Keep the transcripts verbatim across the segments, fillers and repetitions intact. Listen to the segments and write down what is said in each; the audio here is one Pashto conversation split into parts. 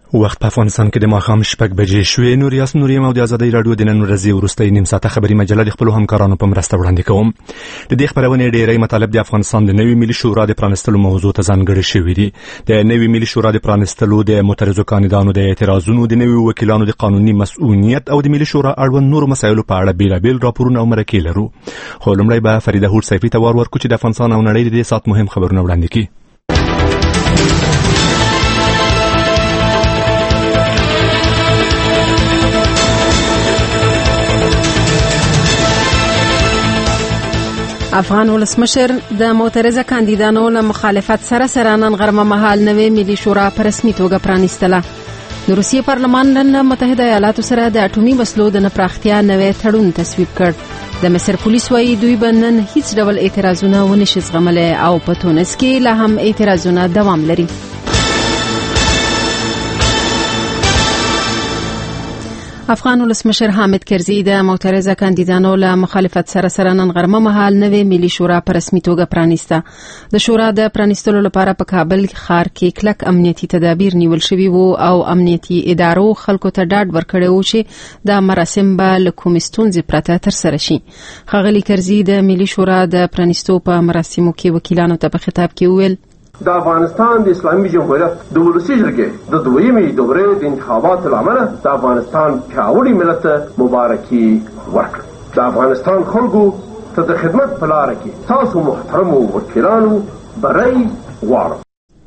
وخت په افغانستان کې د ماښام شپږ بجې شوې. نور یاسین نوریم او د ازادۍ رادیو د نن ورځې وروستۍ نیم ساعته خبري مجله د خپل همکارانو په مرسته وړاندې کوم. د دې خبرونې ډېری مطالب د افغانستان د نوي ملي شورا د پرانستلو موضوع ته ځانګړي شوي دي. د نوي ملي شورا د پرانستلو د معترضو کاندیدانو د اعتراضونو، د نوي وکیلانو د قانوني مسؤلیت او د ملي شورا اړوند نور مسایلو په اړه بیلابیل راپورونه او مرکې لرو. خو لومړی به فریده هوډ سیفي ته وار ورکړو چې د افغانستان او نړۍ د دې ساعت مهم خبرونه وړاندې کړي. افغان ولسمشر د معترضه کاندیدانو له مخالفت سره سره نن غرمه مهال نوې ملي شورا په رسمي توګه پرانیستله. د روسیې پارلمان نن متحده ایالاتو سره د اټومي وسلو د نه پراختیا نوې تړون تصویب کړ. د مصر پولیس وايي دوی به نن هیڅ ډول اعتراضونه ونشي زغملی او په تونس کې لا هم اعتراضونه دوام لري. افغان ولسمشر حامد کرزي د معترضه کاندیدانو له مخالفت سره سره نن غرمه مهال نوې ملي شورا په رسمي توګه پرانیسته. د شورا د پرانیستلو لپاره په کابل ښار کې کلک امنیتي تدابیر نیول شوي وو او امنیتي ادارو خلکو ته ډاډ ورکړی و چې د مراسم به له کومې ستونزې پرته ترسره شي. ښاغلي کرزي د ملي شورا د پرانیستو په مراسمو کې وکیلانو ته په خطاب کې وویل: د افغانستان د اسلامي جمهوریت د ولسي جرګې د دویمې دورې د انتخاباتو له امله د افغانستان پیاوړي ملت ته مبارکي ورکړه. د افغانستان خلکو ته د خدمت په لاره کې تاسو محترمو وکیلانو بری غواړم.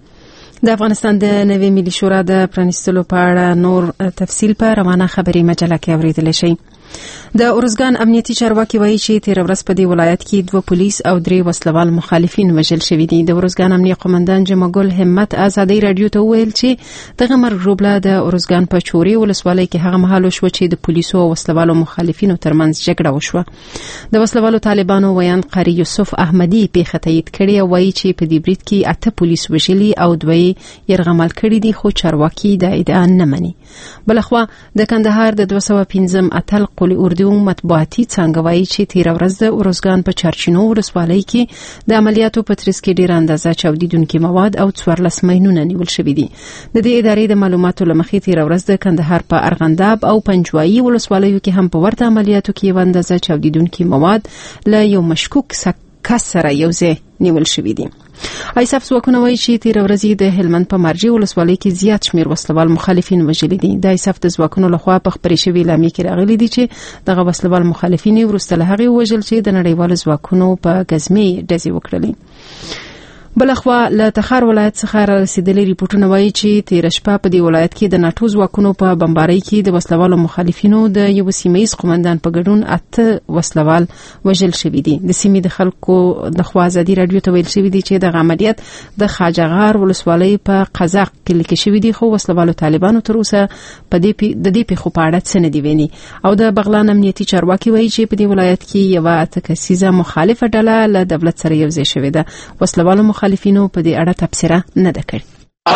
د افغانستان د نوې ملي شورا د پرانیستلو په اړه نور تفصیل په روانه خبري مجله کې اوریدل شي. د اورزګان امنیتي چارواکي وایي چې تیر ورځ په دې ولایت کې دوه پولیس او درې وسلوال مخالفین وژل شوي دي. د اورزګان امنیه قومندان جمعګل همت ازادۍ رادیو ته وویل چې دغه مرګ ژوبله د اورزګان په چوري ولسوالۍ کې هغه مهال وشوه چې د پولیسو او وسلوالو مخالفینو ترمنځ جګړه وشوه. د وسلوالو طالبانو ویاند قاری یوسف احمدي پیښه تایید کړې او وایي چې په دې برید کې اته پولیس وژلي او دوی یرغمل کړي دي، خو چارواکي دا ادعا نه مني. بلخوا د کندهار د دوه سوه پنځم اتل قلی اردو مطبوعاتي څنګه وایي چې تیر ورځ د اورزګان په چارچینو ولسوالۍ کې د عملیاتو په ترڅ کې ډېر اندازه چاودیدونکي مواد او څوارلس ماینونه نیول شوي دي. د دې ادارې د معلوماتو له مخې تیر ورځ د کندهار په ارغنداب او پنجوایي ولسوالیو کې هم په ورته عملیاتو کې یو اندازه چاودیدونکي مواد له یو مشکوک کس سره یو ځای نیول شوي دي. ایساف ځواکونه وایي چې تیر ورځ د هلمند په مارجې ولسوالۍ کې زیات شمیر وسلوال مخالفین وژلي دي. د ایساف د ځواکونو لخوا په خپرې شوې اعلامیې کې راغلي دي چې دغه وسلوال مخالفین وروسته له هغې ووژل چې د نړیوالو ځواکونو په ګزمې ډزې وکړلې. بلخوا له تخار ولایت څخه رسیدلي ریپورتونه وایي چې تیر شپه په دې ولایت کې د ناټو ځواکونو په بمبارۍ کې د وسلوالو مخالفینو د یو سیمه‌ایز قومندان په ګډون اته وسلوال وژل شوي دي. د سیمې د خلکو د خوا ازادي رادیو ته ویل شوي دي چې د عملیات د خاجغار ولسوالۍ په قزاق کې لیکل شوي دي، خو وسلوالو طالبانو تر اوسه په دې د دې پیښو په اړه څه نه دي ویلي. او د بغلان امنیتي چارواکي وایي چې په دې ولایت کې یو اته کسیزه مخالفه ډله له دولت سره یو ځای شوې ده. وسلوالو مخالفینو په دې اړه تبصره نه ده کړې.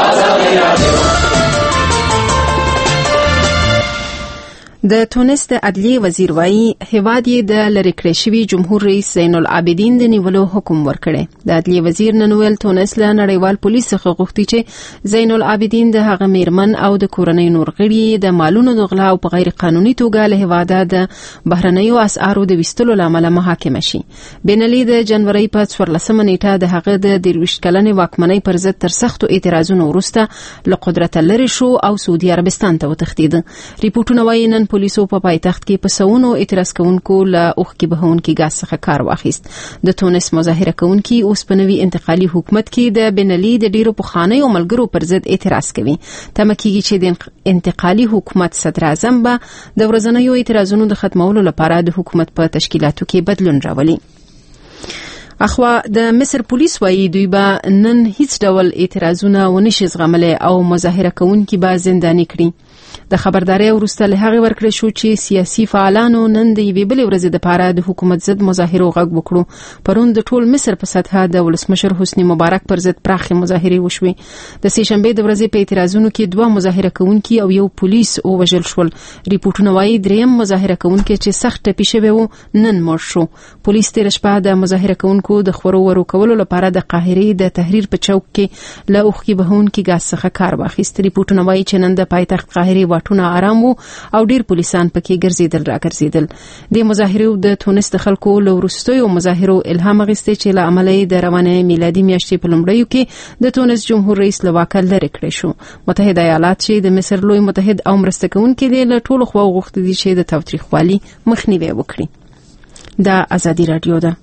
د تونس د عدلیې وزیر وایي هیواد یې د لری کړی شوي جمهور رئیس زین العابدین د نیولو حکم ورکړی. د عدلیې وزیر نن ویل تونس له نړیوال پولیس څخه غوښتي چې زین العابدین د هغه میرمن او د کورنۍ نور غړي د مالونو د غلا او په غیر قانوني توګه له هیواده د بهرنیو اسعارو د ویستلو لامل محاکمه شي. بینالي د جنوري په څوارلسمه نیټه د هغه د درویشت کلنې واکمنۍ پر ضد تر سختو اعتراضونو وروسته له قدرت لرې شو او سعودي عربستان ته وتښتید. ریپورتونه وایي نن پولیسو په پایتخت کې په سونو اعتراض کوونکو له اوښکې بهونکي ګاز څخه کار واخیست. د تونس مظاهره کوونکي اوس په نوي انتقالي حکومت کې د بنالي د ډیرو پخوانیو ملګرو پر ضد اعتراض کوي. تمه کېږي چې د انتقالي حکومت صدر اعظم به د ورځنیو اعتراضونو د ختمولو لپاره د حکومت په تشکیلاتو کې بدلون راولي. اخوا د مصر پولیس وایي دوی به نن هیڅ ډول اعتراضونه ونشي زغملی او مظاهره کوونکي به زنداني کړي. د خبرداري وروسته له هغه ورکړې شو چې سیاسي فعالانو نن د یوې بلې ورځې لپاره د حکومت ضد مظاهرو غږ وکړو. پرون د ټول مصر په سطحه د ولسمشر حسني مبارک پر ضد پراخې مظاهرې وشوې. د سې شنبې د ورځې په اعتراضونو کې دوه مظاهره کوونکي او یو پولیس ووژل شول. ریپورتونه وایي دریم مظاهره کوونکی چې سخت ټپي شوی و نن مړ شو. پولیس تیر شپه د مظاهره کوونکو خلکو د خورو ورو کولو لپاره د قاهرې د تحریر په چوک کې له اوخکي بهونکي غاز څخه کار واخیست. ریپورتونه وايي چې نن د پایتخت قاهرې واټونه آرام وو او ډیر پولیسان پکې ګرځیدل را ګرځیدل. د مظاهرو د تونس د خلکو له وروستیو مظاهرو الهام اخیسته چې له عملي د روانه میلادي میاشتې په لومړیو کې د تونس جمهور رئیس له واکه لرې کړی شو. متحده ایالات چې د مصر لوی متحد او مرسته کوونکي دی له ټولو خوا غوښتي دي چې د تاوتریخوالي مخنیوي وکړي. دا ازادي رادیو ده.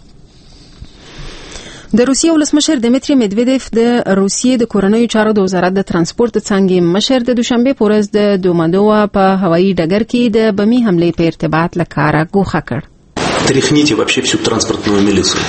د روسیې ولسمشر دمیتری مدویدف د روسیې د کورنیو چارو د وزارت د ترانسپورت څنګه مشر د دوشنبه په ورځ د دومادووا په هوایي ډګر کې د بمي حملې په ارتباط لکاره ګوښه کړ. Тряхните вообще всю транспортную милицию.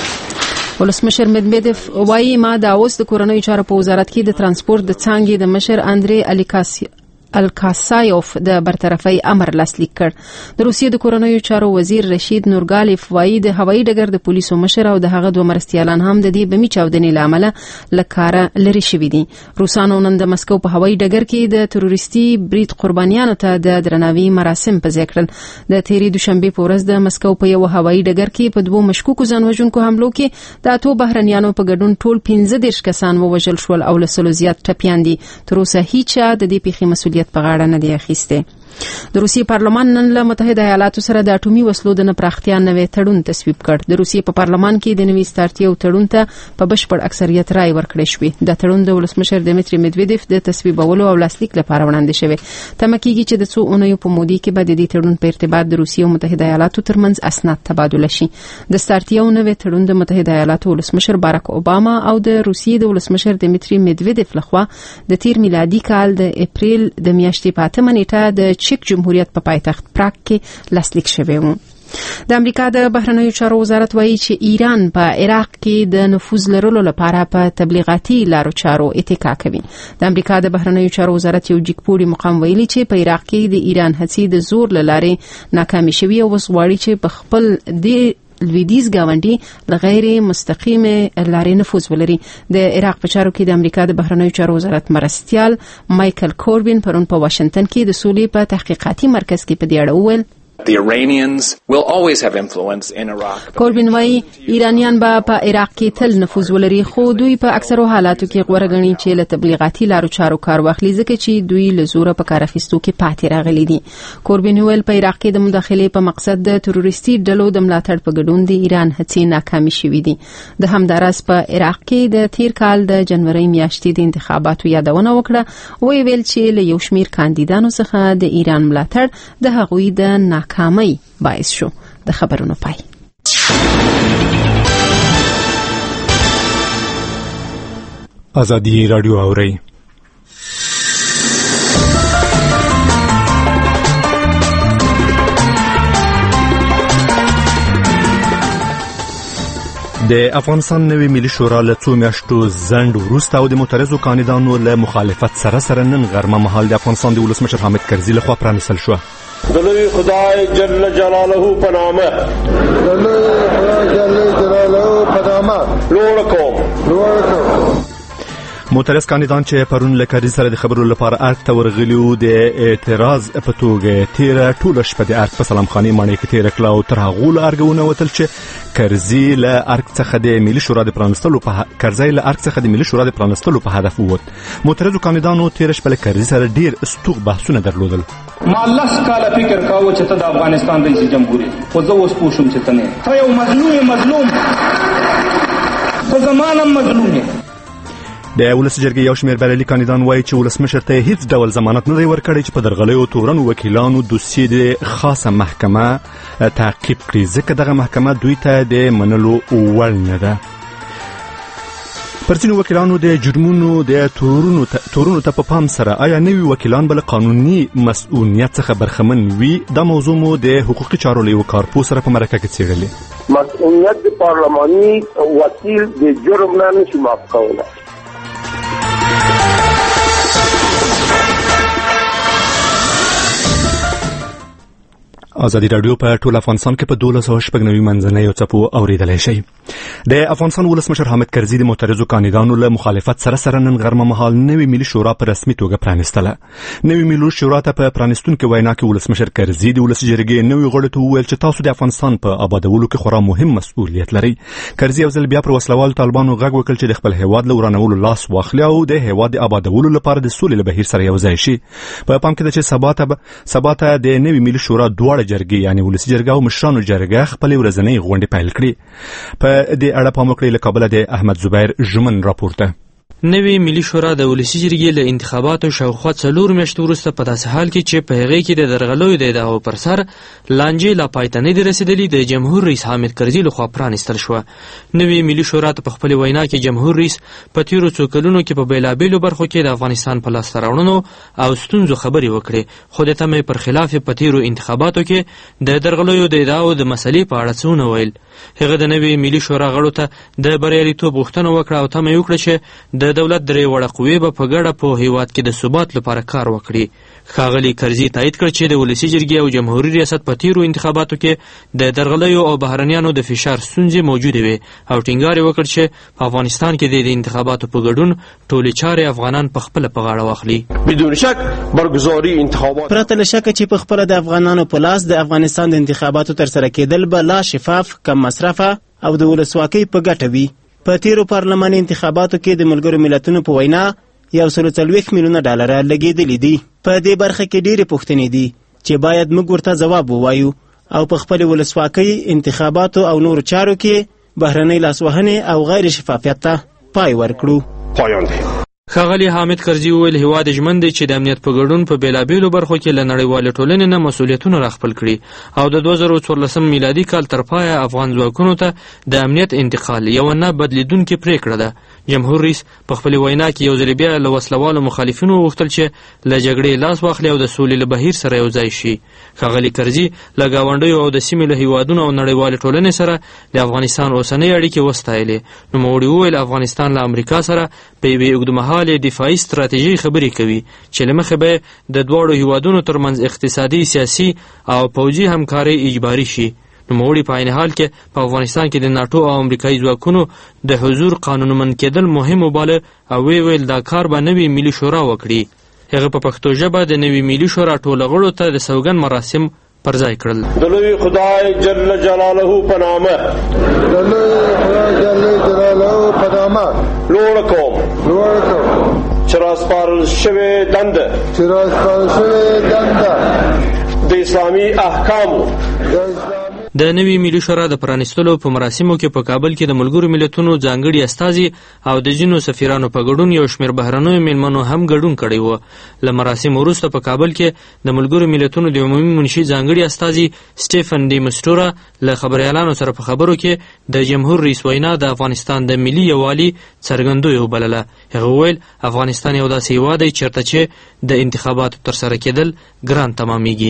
ولسمشر مدویدف وايي ما د اوس د کورنیو چارو په وزارت کې د ترانسپورت د څنګه د مشر اندري الیکاسی الکاسایوف د برطرفي امر لاسلیک کړ. د روسیې د کورنیو چارو وزیر رشید نورګالیف وايي د هوایي ډګر د پولیسو مشر او د هغه دوه مرستیالان هم د دې بمي چاودنې لامل لکاره لري شوي دي. روسانو نن د مسکو په هوایي ډګر کې د تروریستي برید قربانیانو ته د درناوي مراسم په ځای کړل. د تیری دوشنبه په ورځ د مسکو په یو هوایي ډګر کې په دوه مشکوکو ځانوژونکو حملو کې د اتو بهرنیانو په ګډون ټول پنځه دېرش کسان ووژل شول او لسلو زیات ټپیان دي. تر اوسه هیڅ د دې پیښې مسؤلیت په غاړه نه دی اخیسته. د روسیې پارلمان نن له متحده ایالاتو سره د اټومي وسلو د پراختیا نوې تړون تصویب کړ. د روسیې په پارلمان کې د نوې ستارتیو تړون ته په بشپړ اکثریت رائے ورکړې شوې. د تړون د ولسمشر دمیتری مدویدف د تصویبولو او لاسلیک لپاره وړاندې شوی. تمه کیږي چې د څو اونیو په مودې کې به د دې تړون په ارتباط د روسیې او متحده ایالاتو ترمنځ اسناد تبادله شي. د ستارتیو نوې تړون د متحده ایالاتو ولسمشر باراک اوباما او د روسیې د ولسمشر دمیتری مدویدف لخوا د تیر میلادي کال د اپریل د میاشتې په اتمه نیټه د چک جمهوریت په پایتخت پراګ کې لاسلیک شوی و. د امریکا د بهرنیو چارو وزارت وایي چې ایران په عراق کې د نفوذ لرلو لپاره په تبلیغاتي لارو چارو اتکا کوي. د امریکا د بهرنیو چارو وزارت یو جګپوړي مقام ویلي چې په عراق کې د ایران هڅې د زور لارې ناکامې شوي او وسوړي چې په خپل د لویدیز گاونډي لغیر مستقیم لارې نفوذ ولري. د عراق په چارو کې د امریکا د بهرنیو چارو وزارت مرستیال مایکل کوربین پرون په واشنگټن کې د سولې په تحقیقاتي مرکز کې په دې اړه وویل The Iranians will always have influence in Iraq. کوربین وايي ایرانیان به په عراق کې تل نفوذ ولري خو دوی په اکثرو حالاتو کې غوړه غني چې له تبلیغاتي لارو چارو کار واخلي ځکه چې دوی له زوره په کار اخیستو کې پاتې راغلي دي. کوربین ویل په عراق کې د مداخلې په مقصد د تروریستي ډلو د ملاتړ په ګډون د ایران هڅې ناکامې شوې دي. د همدارس په عراق کې د تیر کال د جنوري میاشتې د انتخاباتو یادونه وکړه. وی ویل چې له یو شمیر کاندیدانو څخه د ایران ملاتړ د هغوی د کامی باعث شو. د خبرونو پای. ازادي رادیو اوري. د افغانستان نوې ملي شورا له څو میاشتو ځنډ وروسته او د معترضو کاندیدانو له مخالفت سره سره نن غرمه مهال د افغانستان د ولسمشر حامد کرزي لخوا پرانیستل شو. دلوی خدای جل جلاله پنامه دلوی خدای جل جلاله پنامه لوړ کوم لوړ کوم. معترض کاندیدان چې پرون له کرزي سره د خبرو لپاره ارګ ته ورغلي د اعتراض په توګه تیره ټوله شپه د ارګ په سلامخانې ماڼۍ کې تیره کړه او تر هغو له ارګ ونوتل چې کرزي له ارګ څخه د ملي شورا د پرانیستلو په کرزي له ارګ څخه د ملي شورا د پرانیستلو په هدف ووت. معترضو کاندیدانو تیره شپه له کرزي سره ډیر استوغ بحثونه درلودل. ما لس کاله فکر کاوه چې ته د افغانستان رئیس جمهور یې خو زه اوس پوه شوم چې ته نه ته یو مظلوم مظلوم ته زمانه مظلوم یې. د ولس جرګې یو شمېر بریالي کاندیدان وایي چې ولسمشر ته هیڅ ډول ضمانت نه دی ورکړی چې په درغلیو تورنو وکیلانو دوسیې د خاصه محکمه تعقیب کړي ځکه دغه محکمه دوی ته د منلو وړ نه ده. پر ځینو وکیلانو د جرمونو د تورونو تورونو ته په پام سره آیا نوي وکیلان بل قانوني مسؤلیت څخه برخمن وي؟ دا موضوع مو د حقوقي چارو له یو کارپوه سره په مرکه کې څېړلې. مسؤلیت پارلماني وکیل د جرم نه نشي معاف کولی. ازادي رادیو په ټول افغانستان کې په دولس سوه شپږ نوي منځنیو څپو اوریدلای شئ. د افغانستان ولسمشر حامد کرزي د معترضو کاندیدانو له مخالفت سره سره نن غرمه مهال نوې ملي شورا په رسمي توګه پرانیستله. نوې ملي شورا ته په پرانیستونکو وینا کې ولسمشر کرزي د ولس جرګې نوي غړو ته وویل چې تاسو د افغانستان په آبادولو کې خورا مهم مسؤلیت لري. کرزي یو ځل بیا پر وسلوال طالبانو غږ وکړ چې د خپل هیواد له ورانولو لاس واخلي او د هیواد د آبادولو لپاره د سولې له بهیر سره یو ځای شي. په پام کې ده چې سبا ته سبا ته د نوې ملي شورا دواړه جرګې یعنی ولسي جرګه او مشرانو جرګه خپل ورځنۍ غونډې پیل کړې. په دې اړه پام وکړئ له کابل د احمد زبیر ژمن راپورته. نوې ملي شورا د ولسي جرګې له انتخاباتو شاوخوا څلور میاشتې وروسته په داسې حال کې چې په هغې کې د درغلیو د ادعاو پر سر لانجې لا پای ته نه دي رسېدلي د جمهور رئیس حامد کرزي لخوا پرانیستل شوه. نوې ملي شورا ته په خپلې وینا کې جمهور رئیس په تېرو څو کلونو کې په بېلابېلو برخو کې د افغانستان په لاسته راوړنو او ستونزو خبرې وکړې، خو د تمې پر خلاف په تېرو انتخاباتو کې د درغلیو د ادعاو د مسلې په اړه څه ونه ویل. هغه د نوې ملي شورا غړو ته د بریالیتوب غوښتنه وکړه او تمه یې وکړه چې د دولت درې وړه قوې به په ګډه په هیواد کې د ثبات لپاره کار وکړي. ښاغلي کرزي تایید کړ چې د ولسي جرګې او جمهوري ریاست په تېرو انتخاباتو کې د درغلیو او بهرنیانو د فشار ستونزې موجودې وې او ټینګار یې وکړ چې په افغانستان کې د انتخاباتو په ګډون ټولې چارې افغانان په خپله په غاړه واخلي. بدون شک برگزاری انتخابات پرته له شکه چې په خپله د افغانانو په لاس د افغانستان د انتخاباتو ترسره کېدل به لا شفاف، کم مصرفه او د ولسواکۍ په ګټه وي. په تیرو پارلماني انتخاباتو کې د ملګرو ملتونو په وینا یو سل څلوېښت میلیونه ډالره لګېدلي دي. په دې برخه کې ډېرې پوښتنې دي چې باید موږ ورته ځواب ووایو او په خپلې ولسواکۍ، انتخاباتو او نورو چارو کې بهرنۍ لاسوهنې او غیر شفافیت ته پای ورکړو. پایان دی. ښاغلي حامد کرزي وویل هیواد ژمن دی چې د امنیت په ګډون په بېلابېلو برخو کې له نړیوالې ټولنې نه مسؤلیتونه راخپل کړي او د دوه زره څوارلسم میلادي کال تر پایه افغان ځواکونو ته د امنیت انتقال یوه نه بدلیدونکې پرېکړه ده. جمهور رئیس په خپلې وینا کې یو ځل بیا له وسلوالو مخالفینو وغوښتل چې له جګړې لاس واخلي او د سولې له بهیر سره یو ځای شي. ښاغلي کرزي له ګاونډیو او د سیمې له هیوادونو او نړیوالې ټولنې سره د افغانستان اوسنۍ اړیکې وستایلې. نوموړي وویل افغانستان له امریکا سره په یوې اوږدمهالې دفاعي ستراتیژۍ خبرې کوي چې له مخې به د دواړو هیوادونو ترمنځ اقتصادي، سیاسي او پوځي همکارۍ اجباري شي. نوموړي په عین حال کې په افغانستان کې د ناټو او امریکایي ځواکونو د حضور قانونمند کېدل مهم وباله او وی ویل دا کار به نوې ملي شورا وکړي. هغه په پښتو ژبه د نوې ملي شورا ټولو غړو ته د سوګند مراسم پر ځای کړل. د لوی خدای جل جلاله په نامه د لوی خدای جل جلاله په نامه لوړ کوم لوړ کوم چې راسپارل شوې دنده چې راسپارل شوې دنده د اسلامي احکامو د نوې ملي شورا د پرانیستلو په مراسمو کې په کابل کې د ملګرو ملتونو ځانګړي استازي او د ځینو سفیرانو په ګډون یو شمېر بهرنیو میلمنو هم ګډون کړی و. له مراسمو وروسته په کابل کې د ملګرو ملتونو د عمومي منشي ځانګړي استازي سټیفن ډي مسټورا له خبریالانو سره په خبرو کې د جمهور رئیس وینا د افغانستان د ملي یووالي څرګندوی وبلله. هغه وویل افغانستان یو داسې هیواد دی چېرته چې د انتخاباتو ترسره کېدل ګران تمامیږي.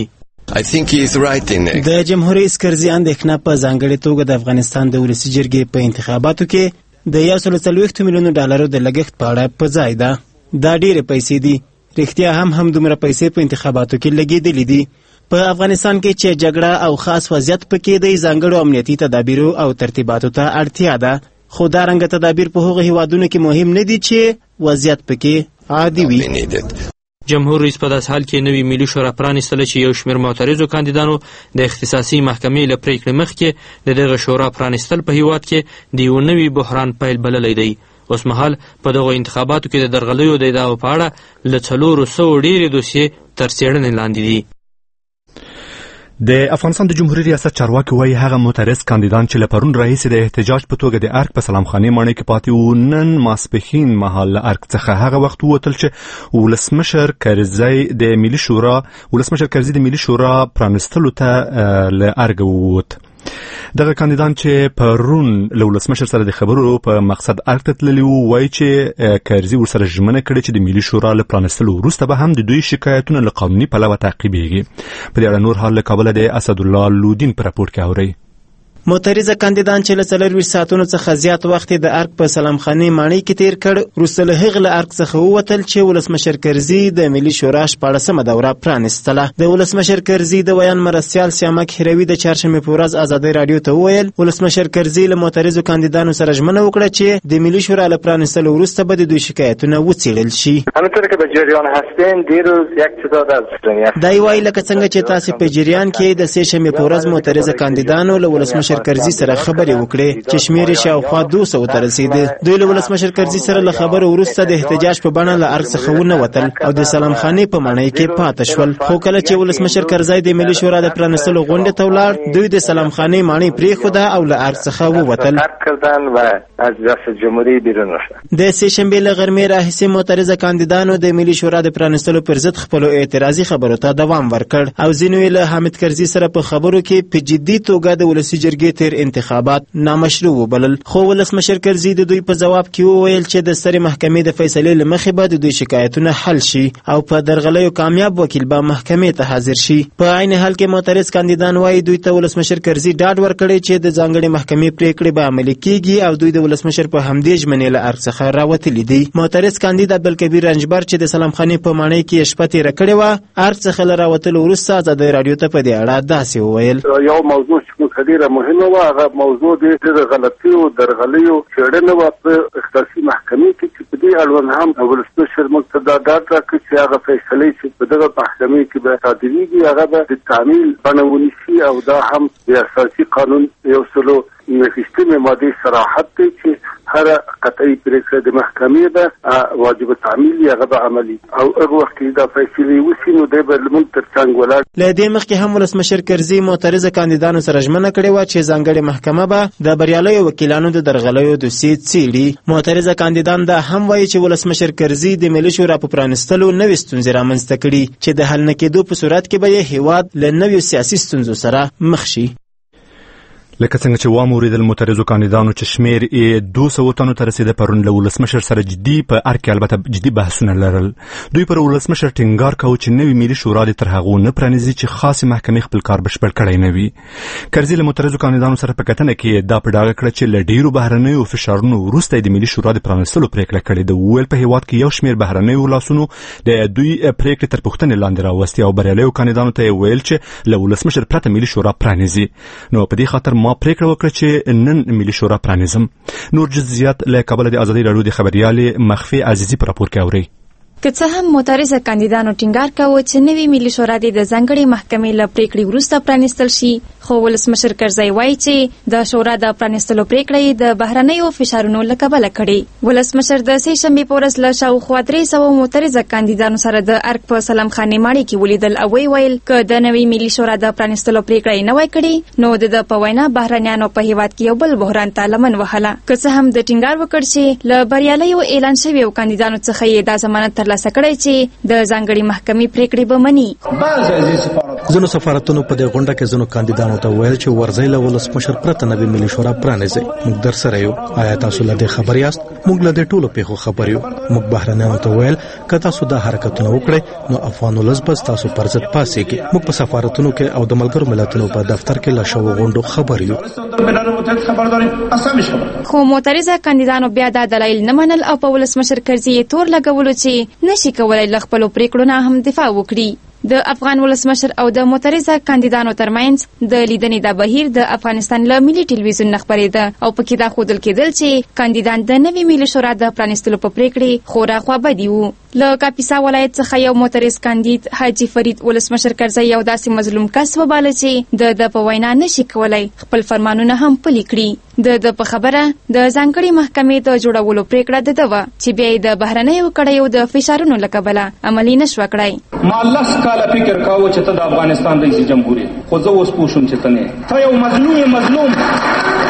د جمهور رئیس کرزي اندېښنه په ځانګړې توګه د افغانستان د ولسي جرګې په انتخاباتو کې د یو سل څلوېښتو میلیونو ډالرو د لګښت په اړه په ځای ده. دا ډېرې پیسې دي. رښتیا هم همدومره پیسې په انتخاباتو کې لګېدلې دي. په افغانستان کې چې جګړه او خاص وضعیت پکې دی ځانګړو امنیتي تدابیرو او ترتیباتو ته اړتیا ده، خو دا رنګه تدابیر په هغو هیوادونو کې مهم نه دي چې وضعیت پکې عادي وي. جمهور رئیس په داسې حال کې نوې ملي شورا پرانیستله چې یو شمېر معترضو کاندیدانو د اختصاصي محکمې له پرېکړې مخکې د دغه شورا پرانیستل په هیواد کې د یو نوي بحران پیل بللی دی. اوس مهال په دغو انتخاباتو کې د درغلیو د ادعاو په اړه له څلورو سوو ډېرې دوسیې تر څېړنې لاندې دي. د افغانستان د جمهوریت ریاست چارواکي وایي هغه معترض کاندیدان چې له پرون راهیسې د احتجاج په توګه د ارګ په سلامخانې ماڼۍ کې پاتې وو نن ماسپښین مهال له ارګ څخه هغه وخت ووتل چې ولسمشر کرزي د ملي شورا ولسمشر کرزي د ملي شورا پرانیستلو ته له ارګ ووت. دغه کاندیدان چې پرون له ولسمشر سره د خبرو په مقصد ارګ ته تللي وو وایي چې کرزي ورسره ژمنه کړې چې د ملي شورا له پرانیستلو وروسته به هم د دوی شکایتونه له قانوني پلوه تعقیبېږي. په دې اړه نور حال له کابله د اسدالله لودین په راپور کې اورئ. معترضه کاندیدان چې له څلرویشت ساعتونو څخه زیات وخت د ارګ په سلامخانې ماڼۍ کې تیر کړ، وروسته له هغې له ارګ څخه ووتل چې ولسمشر کرزي د ملي شورا شپاړسمه دوره پرانیستله. د ولسمشر کرزي د ویان مرستیال سیامک هروي د چهارشنبې په ورځ ازادۍ راډیو ته وویل ولسمشر کرزي له معترضو کاندیدانو سره ژمنه وکړه چې د ملي شورا له پرانیستلو وروسته به د دوی شکایتونه وڅېړل شي. همونطور که به جریان هستین دیروز یک تعداد از دا وایي لکه څنګه چې تاسې په جریان کې د سې شنبې په ورځ معترضه کاندیدانو له ولسمشر کرزي سره خبرې وکړې چې شمېر یې شاوخوا دوه سوو ته رسېده. دوی له ولسمشر کرزي سره له خبرو وروسته د احتجاج په بڼه له ارګ څخه ونوتل او د سلامخانې په ماڼۍ کې پاتې شول. خو کله چې ولسمشر کرزي د ملي شورا د پرانیستلو غونډې ته ولاړ، دوی د سلامخانې ماڼۍ پرېښوده او له ارګ څخه ووتل. د سې شنبې له غرمې راهیسې معترضه کاندیدانو د ملي شورا د پرانیستلو پر ضد خپلو اعتراضي خبرو ته دوام ورکړ او ځینو یې له حامد کرزي سره په خبرو کې په جدي توګه د ولسي جرګې تیر انتخابات نامشروع وبلل. خو ولسمشر کرزي د دوی په جواب کې وویل چې د سترې محکمې د فیصلې له مخې به د دوی شکایتونه حل شي او په درغلیو کامیاب وکیل به محکمې ته حاضر شي. په عین حال کې معترض کاندیدان وایي دوی ته ولسمشر کرزي ډاډ ورکړی چې د ځانګړې محکمې پریکړې به عملي کیږي او دوی د ولسمشر په همدې ژمنې له ارګ څخه راوتلي دي. معترض کاندید عبدالکبیر رنجبر چې د سلامخانې په ماڼۍ کې شپه تېره کړې وه، ارګ څخه له راوتلو وروسته ازادۍ راډیو ته په دې اړه داسې وویل: یو موضوع چې موږ ډېره مهمه وه، هغه موضوع د غلطیو درغلیو څېړنه وه په اختصاصي محکمې کې چې په دې اړوند هم ولسمشر موږ ته دا ډاډ راکړ چې هغه فیصلې چې په دغه محکمې کې به صادرېږي هغه به د تعمیل بڼه ونیسي او دا هم د اساسي قانون یو سلو نهشتمې مادې صراحت دی چې هر قطعي پریکړه د محکمې ده واجب تعمیل هغه به عملي او هغه وخت کې دا فیصلې وشي نو دی به لمونږ تر څنګ ولاړ. له دې مخکې هم ولسمشر کرزي معترضه کاندیدانو سره ژمنه کړې وه چې ځانګړې محکمه به د بریالیو وکیلانو د درغلیو دوسیې څېړي. معترضه کاندیدان دا هم وایي چې ولسمشر کرزي د ملي شورا په پرانیستلو نوې ستونزې رامنځته کړي چې د حل نه کېدو په صورت کې به یې هېواد له نویو سیاسي ستونزو سره مخ شي. لکه څنګه چې واورېدل معترضو کاندیدانو چې شمېر یې دوه سوو تنو ته رسېده، پرون له ولسمشر سره جدي په ارګ کې البته جدي بحثونه لرل. دوی پر ولسمشر ټینګار کاوه چې نوې ملي شورا دې تر هغو نه پرانیزي چې خاصې محکمې خپل کار بشپړ کړی نه وي. کرزي له معترضو کاندیدانو سره په کتنه کې دا په ډاګه کړه چې له ډېرو بهرنیو فشارونو وروسته د ملي شورا د پرانیستلو پرېکړه کړې ده. وویل په هېواد کې یو شمېر بهرنیو لاسونو د دوی پرېکړې تر پوښتنې لاندې راوستې او بریالیو کاندیدانو ته یې ویل چې له ولسمشر پرته ملي شورا پرانیزي. نو په دې خاطر ما پرېکړه وکړه چې نن ملي شورا پرانیزم. نور جزئیات له کابل د ازادۍ راډیو د خبريالې مخفي عزیزي پر راپور کې اوري. که څه هم معترضه کاندیدانو ټینګار کاوه چې نوې ملي شورا د ځانګړې محکمې له پریکړې وروسته پرانیستل شي، خو ولسمشر کرزي وایي چې د شورا د پرانیستلو پریکړې د بهرنیو فشارونو له کبله کړې. ولسمشر د سې شنبې په ورځ له شاوخوا درې سوو معترضه کاندیدانو سره د ارګ په سلامخانې ماڼۍ کې ولیدل او ویې ویل که د نوې ملي شورا د پرانیستلو پریکړه یې نه وای کړې نو د ده په وینا بهرنیانو په هېواد کې یو بل بحران ته لمن وهله. که څه هم د ټینګار وکړ چې له بریالیو اعلان شویو کاندیدانو څخه یې دا ضمانت ترلاسه کړی چې د ځانګړې محکمې پریکړې به مني. ځینو سفارتونو په دې غونډه کې ځینو کاندیدانو ته ویل چې ورځئ له ولسمشر پرته نوې ملي شورا پرانیزئ. موږ درسره یو. آیا تاسو له دې خبر یاست؟ موږ له دې ټولو پیښو خبر یو. موږ بهرنیانو ته ویل که تاسو دا حرکتونه وکړئ نو افغان ولس به ستاسو پر ضد پاڅېږي. موږ په سفارتونو کې او د ملګرو ملتونو په دفتر کې له شوو غونډو خبر یو. خو معترضه کاندیدانو بیا دا دلایل نه منل او په ولسمشر کرزي یې تور لګولو چې نشي کولای له خپلو پریکړو نه هم دفاع وکړي. د افغان ولسمشر او د معترضه کاندیدانو ترمنځ د لیدنې دا بهیر د افغانستان له ملي ټلویزیون نه خپرېده او پکې دا ښودل کېدل چې کاندیدان د نوې ملي شورا د پرانیستلو په پریکړې خورا خوابدي وو. له کاپیسا ولایت څخه یو معترض کاندید حاجي فرید ولسمشر کرزي یو داسې مظلوم کس وباله چې د ده په وینا نشي کولی خپل فرمانونه هم پلي کړي. د ده په خبره د ځانګړې محکمې د جوړولو پریکړه د ده وه چې بیا یې د بهرنیو کړیو د فشارونو له کبله عملي نشوه کړی. ما لس کاله فکر کاوه چې ته د افغانستان رئیس جمهور یې، خو زه اوس پوه شوم چې ته نه یې. ته یو مظلوم یې، مظلوم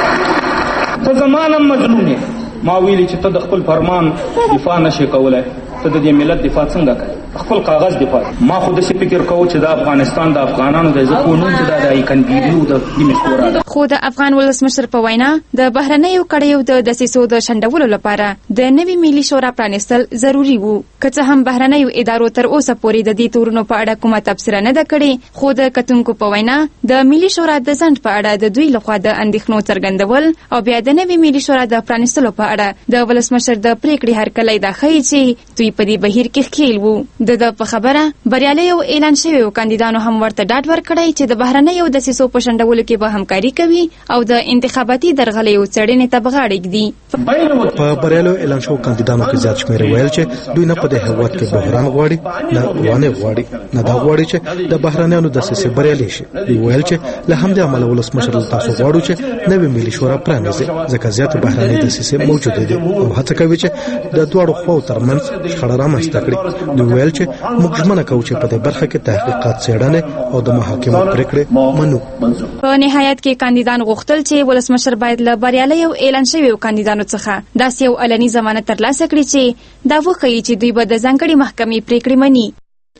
ته زما نه مظلوم یې. ما ویلي چې ته د خپل فرمان دفاع نشې کولی ته د دې ملت دفاع څنګه کوي؟ خپل کاغذ دفاع. ما خو داسې فکر کوو چې د افغانستان د افغانانو د زه پوه نه وم چې دا د ایکنبیریو د نیمې شورا ده. خو د افغان ولسمشر په وینا د بهرنیو کړیو د دسیسو د شنډولو لپاره د نوي ملي شورا پرانیستل ضروري وو. که څه هم بهرنیو ادارو تر اوسه پورې د دې تورونو په اړه کومه تبصره نه ده کړې، خو د کتونکو په وینا د ملي شورا د ځنډ په اړه د دوی لخوا د اندېښنو څرګندول او بیا د نوي ملي شورا د پرانیستلو په اړه د ولسمشر د پریکړې هرکلی دا ښیي چې دوی په دې بهیر کې ښکیل وو. د ده په خبره بریالیو اعلان شویو کاندیدانو هم ورته ډاډ ورکړی چې د بهرنیو دسیسو په شنډولو کې به همکاري کوي او د انتخاباتي درغلیو څېړنې ته به غاړه ږدي. په بریالیو اعلان شویو کاندیدانو کې زیات شمېر ویل چې دوی نه په دې هېواد کې بحران غواړي، نه وانه غواړي، نه دا غواړي چې د بهرنیانو دسیسې بریالي شي. دوی ویل چې له همدې امله ولسمشر تاسو غواړو چې نوې ملي شورا پرانیزي، ځکه زیات بهرنۍ دسیسې موجوده دي او هڅه کوي چې د دواړو خواو ترمنځ شخړه رامنځته کړي. دوی ویل چې موږ ژمنه کوو چې په دې برخه کې تحقیقات، څېړنې او د محاکمو پریکړې منو. په نهایت کې کاندیدان غوښتل چې ولسمشر باید له بریالیو اعلان شویو کاندیدانو څخه داسې یو علني ضمانت ترلاسه کړي چې دا وښیي چې دوی به د ځانګړې محکمې پریکړې مني.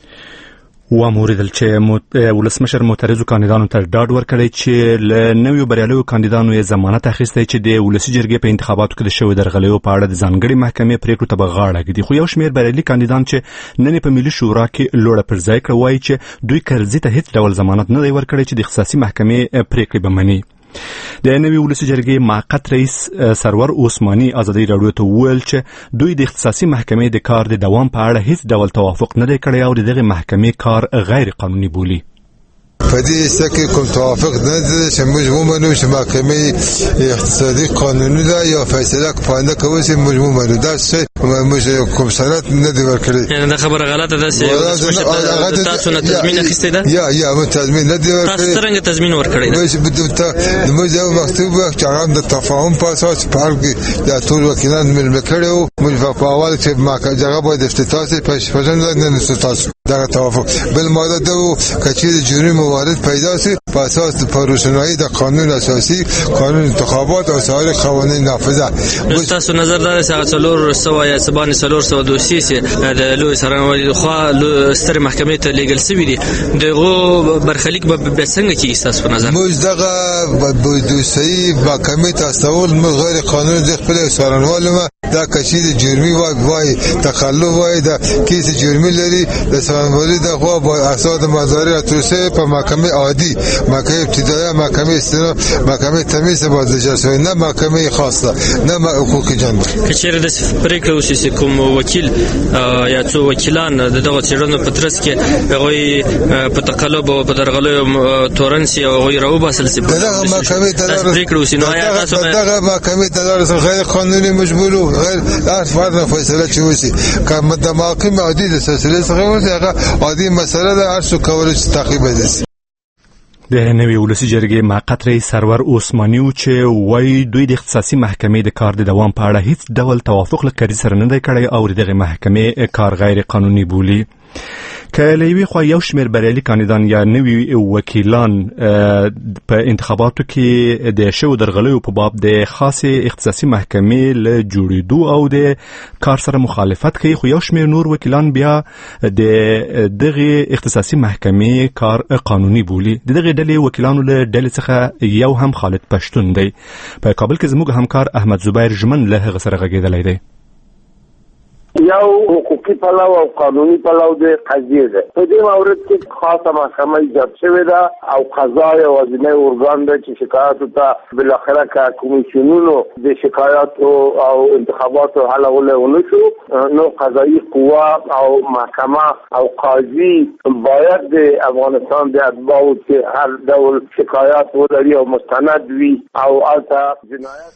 واموریدل چې ولسمشر معترضو کاندیدانو ته ډاډ ورکړی چې له نویو بریالیو کاندیدانو یې ضمانت اخیستی چې د ولسي جرګې په انتخاباتو کې د شویو درغلیو په اړه د ځانګړې محکمې پریکړو ته به غاړه ږدي. خو یو شمېر بریالي کاندیدان چې نن په ملي شورا کې لوړه پر ځای کړه وایي چې دوی کرزي ته هیڅ ډول ضمانت نه دی ورکړی چې د اختصاصي محکمې پریکړې به مني. د نوي ولسي جرګې موقت رئیس سرور عثماني ازادي راډیو ته وویل چې دوی د اختصاصي محکمې د کار د دوام په اړه هیڅ ډول توافق نه دی کړی او د دغه محکمې کار غیر قانوني بولي. په دې سکه کوم توافق نه دی چې موږ ومنو چې محکمې اقتصادي قانوني ده یا فیصله پاینده کوي چې موږ ومنو دا څه موږ کوم شرط نه دی ورکړی. یعنی دا خبره غلطه ده چې تاسو نه تضمین اخیستی ده؟ یا یا موږ تضمین نه دی ورکړی. تاسو څنګه تضمین ورکړی ده؟ موږ یو مکتوب چې هغه د تفاهم په اساس په هر کې د ټول وکیلان مل کړو. موږ په اول کې محکمه باید افتتاح شي په شپږم نه نسو دا توافق بل ماده دو کچیر جرم موارد پیدا شي په اساس پروشنایی د قانون اساسی، قانون انتخابات او سایر قوانین نافذه. تاسو نظر دار چې څلور سوه یا سبان څلور سوه دوسیې چې د لوی سرانوالي خوا ستر محکمې ته لیږل شوي دي دغه برخلیک به څنګه کیږي تاسو په نظر؟ موږ دغه دوسیې محکمې ته استول غیر قانوني د خپل سرانوالو دا کچیر جرمی وای تخلف وای دا کیس جرمی لري د سرانوالي د خوا با اساس مداري توسعه په محکمه عادي، محکمه ابتدایی، محکمه استناد، محکمه تمیز بازنشستگی، نه محکمه خاصه، نه حقوق جنبه. کچیر د پریکړه وشي کوم وکیل یا څو وکیلان دغه څېړنو په ترڅ کې هغه په تقلب او په درغلو تورنسي او غیر او باسل سي دغه محکمه ته پریکړه وشي نو یا تاسو دغه محکمه ته غیر قانوني مجبورو غیر هر فرد فیصله چوسی که د محکمه عادي د سلسله څخه وځي هغه عادي مسله ده هر څه کولای شي تعقیب وکړي. د نوي ولسي جرګې موقت رئیس سرور عثماني و چې وایي دوی د اختصاصي محکمې د کار د دوام په اړه هیڅ ډول توافق له کرزي سره نه دی کړی او دغه محکمې کار غیر قانوني بولي. که له یوې خوا یو شمېر بریالي کاندیدان یا نوي وکیلان په انتخاباتو کې د شویو درغلیو په باب د خاصې اختصاصي محکمې له جوړېدو او د کار سره مخالفت کوي، خو یو شمېر نور وکیلان بیا د دغه اختصاصي محکمې کار قانوني بولي. د دغه ډلې وکیلانو له ډلې څخه یو هم خالد پښتون دی. په کابل کې زموږ همکار احمد زبیر ژمن له هغه سره غږېدلی دی. یو حقوقي پلاو او قانوني پلاو د قضیه ده. په دې مورد کې خاصه محکمه ایجاد شوې ده او قضا یوازینی ارګان ده چې شکایاتو ته بالاخره کا کمیسیونونو د شکایاتو او انتخاباتو حلول ونشو نو قضایي قوه او محکمه او قاضي باید د افغانستان د اتباعو چې هر ډول شکایات ولري او مستند وي او البته جنایت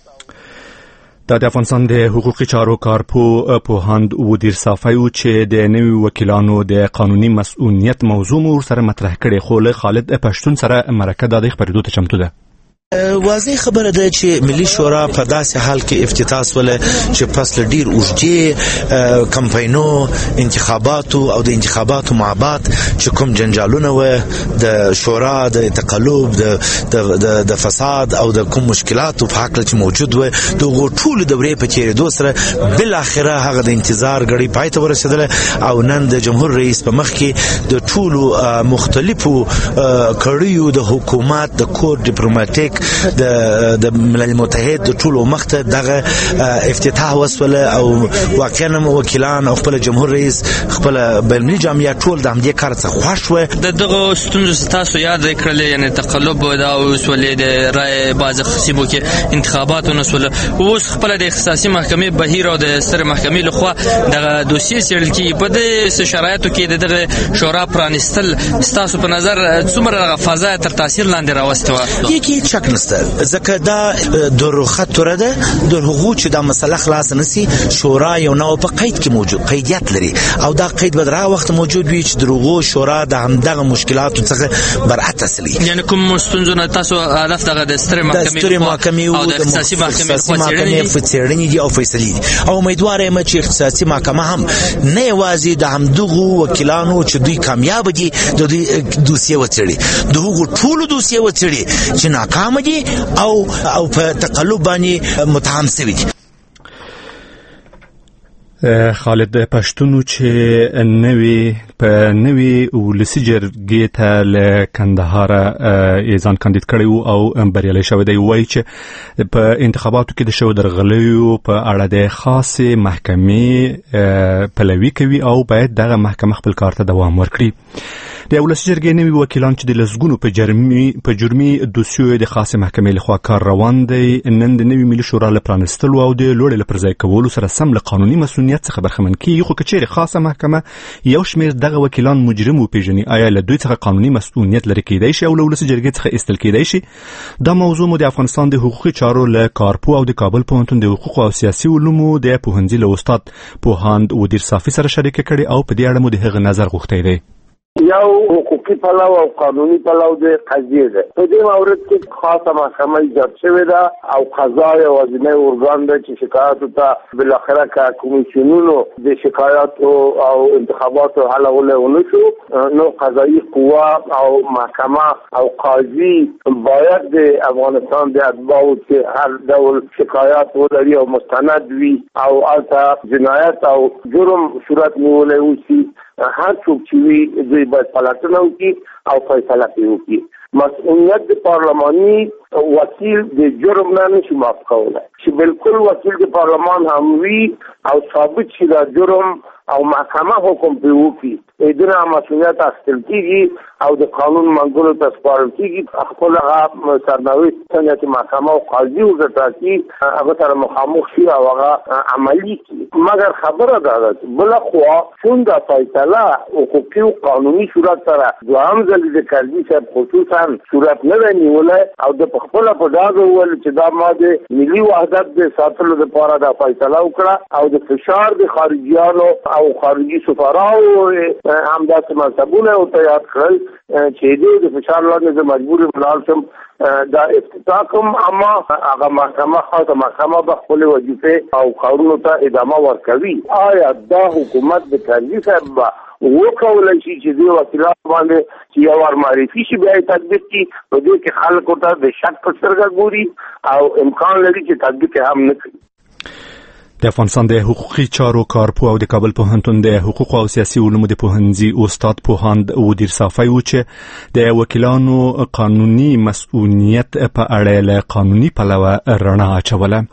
د افغانستان د حقوقي چارو کارپوه پوهاند ودیر صافی و چې د نوي وکیلانو د قانوني مسؤلیت موضوع مو سره مطرح کړي، خو له خالد پښتون سره مرکه د خبرېدو ته چمتو ده. واضح خبره ده چې ملي شورا په داسې حال کې افتتاح وله چې پس له ډیر اوږدې کمپاینو انتخاباتو او د انتخاباتو معبات چې کوم جنجالونه و د شورا د تقلب د د فساد او د کوم مشکلاتو په حق چې موجود و دغه ټول دورې په تیرې دوه سره بل اخره هغه د انتظار غړي پای ته ورسېدل او نن د جمهور رئیس په مخ کې د ټولو مختلفو کړیو د حکومت د کور ډیپلوماټیک د د ملل متحد د ټولو مخته دغه افتتاح وسوله او واقعا وکیلان او خپل جمهور رئیس خپل بینالمللي جامعه ټول د همدې کار څخه خوښ و. د دغه ستونزو تاسو یاد کړل یعنی تقلب دا وسولې د رای باز خصيبو کې انتخاباتو نسول اوس خپل د اختصاصي محکمې بهیر او د ستر محکمې لخوا دغه دوسیې سیړل کې په دې شرایطو کې دغه شورا پرانستل تاسو په نظر څومره فضا تر تاثیر لاندې راوستو؟ یکی چک نسته ځکه دا د رخصتوره ده د حقوق چې دا مسله خلاص نسی شورا یو نو په قید کې موجود قیدیت لري او دا قید به درا وخت موجود وي چې دروغو شورا د همدغه مشکلاتو څخه برعت اصلي یعنی کوم ستونزونه تاسو هدف دغه د ستر محکمې او د اختصاصي محکمې په څېړنې دي او فیصلې او امیدوار یم چې اختصاصي محکمه هم نه یوازې د همدغو وکیلانو چې دوی کامیاب دي د دوی دوسیه وڅېړي دغه ټول دوسیه وڅېړي چې ناکام دي او او په تقلب باندې متهم شوی دي. خالد پښتون چې نوی په نوی ولسی جرګې ته له کندهار ځان کاندید کړی او بریالي شوی دی وایي چې په انتخاباتو کې د شو درغلیو په اړه د خاصه محکمې پلوي کوي او باید دغه محکمه خپل کار ته دوام ورکړي. د ولسی جرګې نوی وکیلان چې د لزګونو په جرمي په جرمي دوسیو د خاصه محکمې لخوا کار روان دی نن د نوی ملي شورا له پرانستلو او د لوړ له پرځای کولو سره سم له قانوني مسؤلیت څخه برخمن کیږي خو کچېره خاصه محکمه یو شمېر دغه وکیلان مجرم او پیژني آیا له دوی څخه قانوني مسؤلیت لري کېدای شي او له ولسی جرګې څخه استل کېدای شي؟ دا موضوع مو د افغانستان د حقوقي چارو له کارپو او د کابل پوهنتون د حقوق او سیاسي علومو د پوهنځي له استاد پوهاند ودیر صافي سره شریک کړي او په دې اړه مو د هغه نظر غوښتی دی. یو حقوقي پلو او قانوني پلو د قضیه ده په دې مورد کې خاصه محکمه ایجاد شوې ده او قضا یو ځینې ارګان ده چې شکایت ته بل اخره کا کمیسیونونو د شکایت او انتخاباتو حل ولونشو نو قضایي قوا او محکمه او قاضي باید د افغانستان د اتباعو چې هر ډول شکایت ولري او مستند وي او البته جنایت او جرم صورت نیولې وي هر څوک چې وي دوی باید پلټنه وکړي او فیصله وکړي. مسؤلیت پارلمانی وکیل د جرم نه نشي معاف کولای چې بالکل وکیل د پارلمان هم وي او ثابت شي دا جرم او محکمه حکم په وکړي دغه مسؤلیت اخیستل کیږي او د قانون منګولو ته سپارل کیږي خپل هغه سرنوشت څنګه چې محکمه او قاضي وګټي هغه سره مخامخ شي او هغه عملی کړي مګر خبره ده بل خو څنګه فیصله حقوقي او قانوني صورت سره دوام ځل د قاضي صاحب خصوصا صورت نه نیولای او د خپل په ډاګه ول چې دا ماده ملي وحدت د ساتلو لپاره د فیصله وکړه او د فشار د خارجيانو او خارجي سفراو هم داسې منصبونه او تیار کړل چې دې د فشار لاندې مجبور بلال شم دا افتتاح کوم اما هغه محکمه خاصه محکمه به خپل وظیفه او کارونو ته ادامه ورکوي. آیا دا حکومت د قاضي صاحب وکولای شي چې د وکیلان باندې چې یو ور معرفي شي بیا تطبیق کی په دې کې خلکو ته د شک په سترګه ګوري او امکان لري چې تطبیق هم نه کوي. د افغانستان د حقوقي چارو کارپو او د کابل پوهنتون د حقوق او سیاسي علومو د پوهنځي استاد پوهاند ودیر صافي و چې د وکیلانو قانوني مسؤلیت په اړه له قانوني پلوه رڼا اچوله.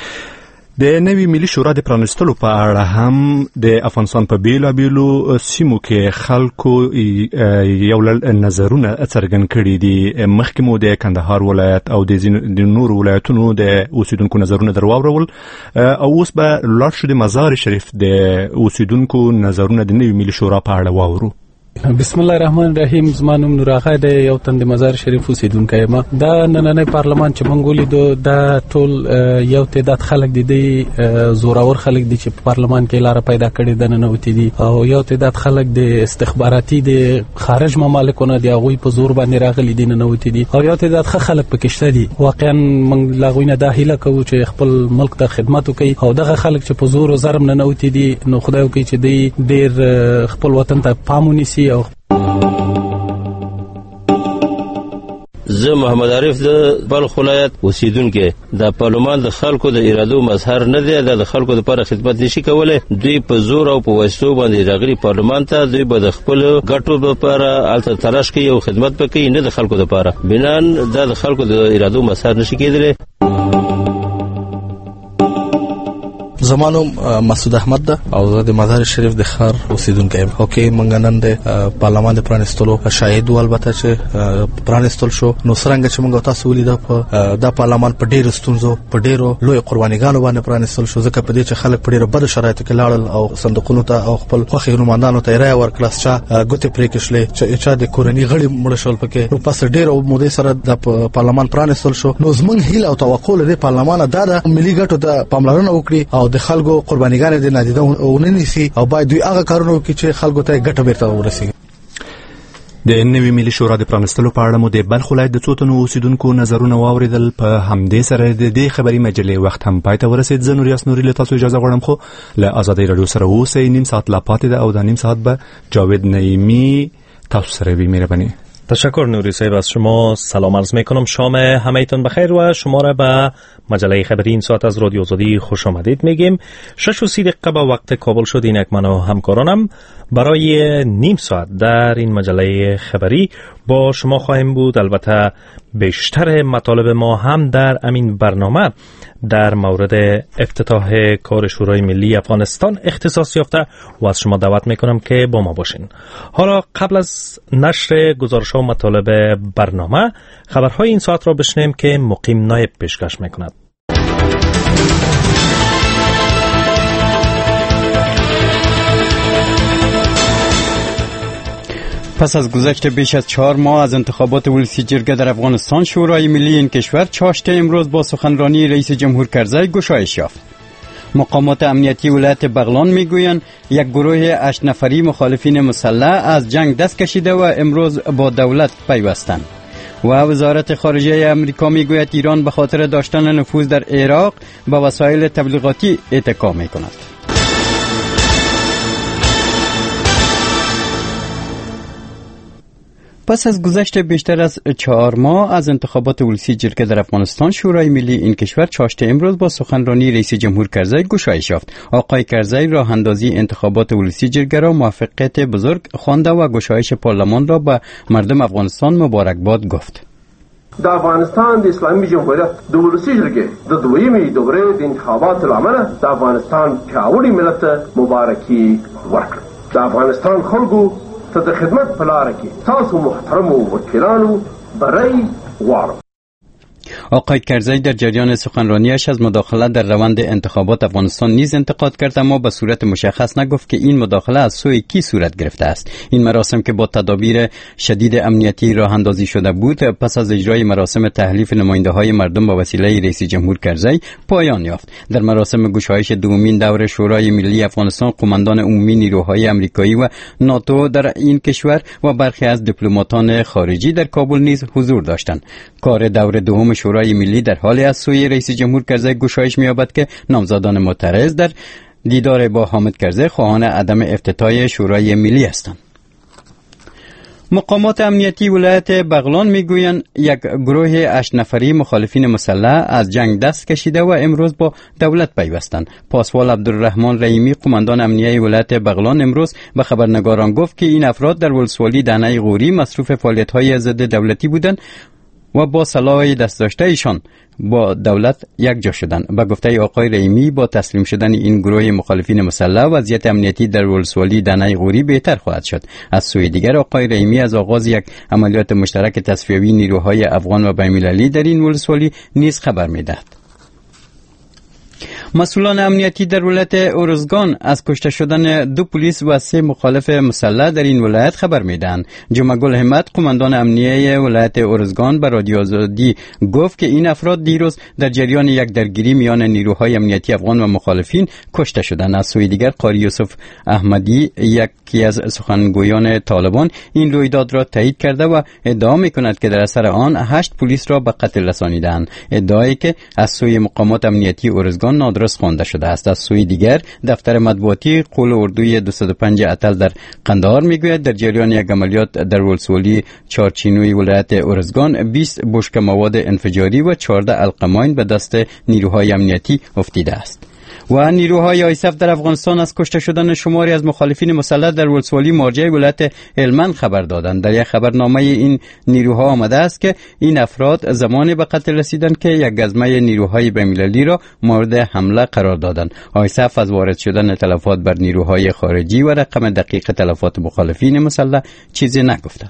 د نوی ملي شورا د پرانستلو په اړه هم د افغانستان په بیلابیلو سیمو کې خلکو یو لړ نظرونه څرګند کړي دي. مخکې مو د کندهار ولایت او د نور ولایتونو د اوسیدونکو نظرونه درواورول او اوس به لاړ شو د مزار شریف د اوسیدونکو نظرونه د نوی ملي شورا په اړه واورو. بسم الله الرحمن الرحیم. زمانم نوراغه د یو تند مزار شریف اوسیدونکی ما. دا نننی پارلمان چې مونږ ولیدو دا ټول یو تعداد خلک دي د زوراور خلک دي چې په پارلمان کې لار پیدا کړي د ننوتی دي او یو تعداد خلک د استخباراتي د خارج ممالکونو د هغوی په زور باندې راغلي دي ننوتی دي او یو تعداد خلک پکې شته دي. واقعا مونږ لاغوینه دا هیله کوو چې خپل ملک ته خدمت وکړي او دغه خلک چې په زور او ظلم ننوتی دي نو خدای وکړي چې دی ډیر خپل وطن ته پام ونیسي. زه محمد عارف د بلخ ولایت اوسیدونکو د پارلمان د خلکو د ارادو مظهر نه دی. د خلکو لپاره خدمت نشي کولای. دوی په زور او په وسلو باندې راغلي پارلمان ته. دوی به د خپل ګټو لپاره الته تلاش کوي او خدمت وکړي، نه د خلکو لپاره. بنان د خلکو د ارادو مظهر نشي کېدلی. زمانو مسعود احمد ده او زه د مزار شریف د خار اوسیدونکی یم. اوکې مونږ نن د پارلمان د پرانستلو شاهد و، البته چې پرانستل شو نو څنګه چې مونږ تاسو ولیدو په د پارلمان په ډیرو ستونزو په ډیرو لوی قربانیګانو باندې پرانستل شو، ځکه په دې چې خلک په ډیرو بد شرایطو کې لاړل او صندوقونو ته او خپل خوښي نمائندانو ته رای ورکړل چې ګوتې پرې کښلې چې چا د کورنۍ غړي مړ شول پکې. نو پس ډیرو مودې سره د پارلمان پرانستل شو. نو زمونږ هیله او توقع لري پارلمان دا د ملي ګټو د پاملرنه وکړي او د خلکو قربانیګان دي نادیده وننسي او باید دوی هغه کارونه وکړي چې خلکو ته ګټه بیرته ورسیږي. د نوې ملي شورا د پرانستلو په اړه مو د بلخ ولایت د څو تنو اوسیدونکو نظرونه واوریدل. په همدې سره د دې خبري مجلې وخت هم پای ته ورسید. زه نوریاس نوري له تاسو اجازه غواړم خو له آزادۍ رادیو سره اوسئ. نیم ساعت لا پاتې ده او دا نیم ساعت به جاوید نعیمی تاسو سره وي. مهربانی. تشکر نوری صاحب از شما. سلام عرض میکنم. شام همه‌تون بخیر و شما را به مجله خبری این ساعت از رادیو آزادی خوش آمدید میگیم. شش و سی دقیقه به وقت کابل شد. اینک من و همکارانم برای نیم ساعت در این مجله خبری با شما خواهیم بود. البته بیشتر مطالب ما هم در همین برنامه در مورد افتتاح کار شورای ملی افغانستان اختصاص یافته و از شما دعوت میکنم که با ما باشین. حالا قبل از نشر گزارش‌ها و مطالب برنامه خبرهای این ساعت را بشنویم که مقیم نایب پیشکش میکند. پس از گذشت بیش از چهار ماه از انتخابات ولسی جرگه در افغانستان، شورای ملی این کشور چاشت امروز با سخنرانی رئیس جمهور کرزی گشایش یافت. مقامات امنیتی ولایت بغلان میگویند یک گروه هشت نفری مخالفین مسلح از جنگ دست کشیده و امروز با دولت پیوستند. و وزارت خارجه امریکا میگوید ایران به خاطر داشتن نفوذ در عراق به وسایل تبلیغاتی اتکا میکند. پس از گذشت بیشتر از چهار ماه از انتخابات ولسی جرگه در افغانستان، شورای ملی این کشور چاشت امروز با سخنرانی رئیس جمهور کرزی گشایش یافت. آقای کرزی راه اندازی انتخابات ولسی جرگه را موفقیت بزرگ خوانده و گشایش پارلمان را به مردم افغانستان مبارکباد گفت. د افغانستان د اسلامي جمهوریت د ولسی جرګې د دویمې دورې د انتخاباتو له امله د افغانستان پیاوړي ملت ته مبارکي ورکړه. د افغانستان خلکو ته د خدمت په لاره کې تاسو محترمو وکیلانو بری غواړم. آقای کرزی در جریان سخنرانیش از مداخله در روند انتخابات افغانستان نیز انتقاد کرد، اما به صورت مشخص نگفت که این مداخله از سوی کی صورت گرفته است. این مراسم که با تدابیر شدید امنیتی راه اندازی شده بود، پس از اجرای مراسم تحلیف نماینده های مردم با وسیله رئیس جمهور کرزی پایان یافت. در مراسم گشایش دومین دور شورای ملی افغانستان، قماندان عمومی نیروهای آمریکایی و ناتو در این کشور و برخی از دیپلماتان خارجی در کابل نیز حضور داشتند. کار دور دوم شورای ملی در حالی از سوی رئیس جمهور کرزی گشایش می‌یابد که نامزدان معترض در دیدار با حامد کرزی خواهان عدم افتتاح شورای ملی هستند. مقامات امنیتی ولایت بغلان میگویند یک گروه هشت نفری مخالفین مسلح از جنگ دست کشیده و امروز با دولت پیوستند. پاسوال عبدالرحمن رحیمی، قماندان امنیتی ولایت بغلان، امروز به خبرنگاران گفت که این افراد در ولسوالی دانه غوری مصروف فعالیت‌های ضد دولتی بودند و با سلاح دست داشته ایشان با دولت یک جا شدند. به گفته آقای رحیمی، با تسلیم شدن این گروه مخالفین مسلح وضعیت امنیتی در ولسوالی دانه غوری بهتر خواهد شد. از سوی دیگر آقای رحیمی از آغاز یک عملیات مشترک تصفیوی نیروهای افغان و بین‌المللی در این ولسوالی نیز خبر می‌دهد. مسئولان امنیتی در ولایت اورزگان از کشته شدن دو پلیس و سه مخالف مسلح در این ولایت خبر میدن. جمعه گل همت قماندان امنیه ولایت اورزگان به رادیو آزادی گفت که این افراد دیروز در جریان یک درگیری میان نیروهای امنیتی افغان و مخالفین کشته شدند. از سوی دیگر قاری یوسف احمدی یکی از سخنگویان طالبان این رویداد را تایید کرده و ادعا میکند که در اثر آن هشت پلیس را به قتل رسانیدند. ادعایی که از سوی مقامات امنیتی اورزگان نادرست خوانده شده است. از سوی دیگر دفتر مطبوعاتی قول اردوی دویست و پنج اتل در قندهار میگوید در جریان یک عملیات در ولسوالی چارچینوی ولایت اورزگان بیست بشکه مواد انفجاری و چهارده القماین به دست نیروهای امنیتی افتیده است. و نیروهای آیسف در افغانستان از کشته شدن شماری از مخالفین مسلح در ولسوالی مارجه ولایت هلمند خبر دادند. در یک خبرنامه این نیروها آمده است که این افراد زمانی به قتل رسیدند که یک گزمه نیروهای بین‌المللی را مورد حمله قرار دادند. آیسف از وارد شدن تلفات بر نیروهای خارجی و رقم دقیق تلفات مخالفین مسلح چیزی نگفتند.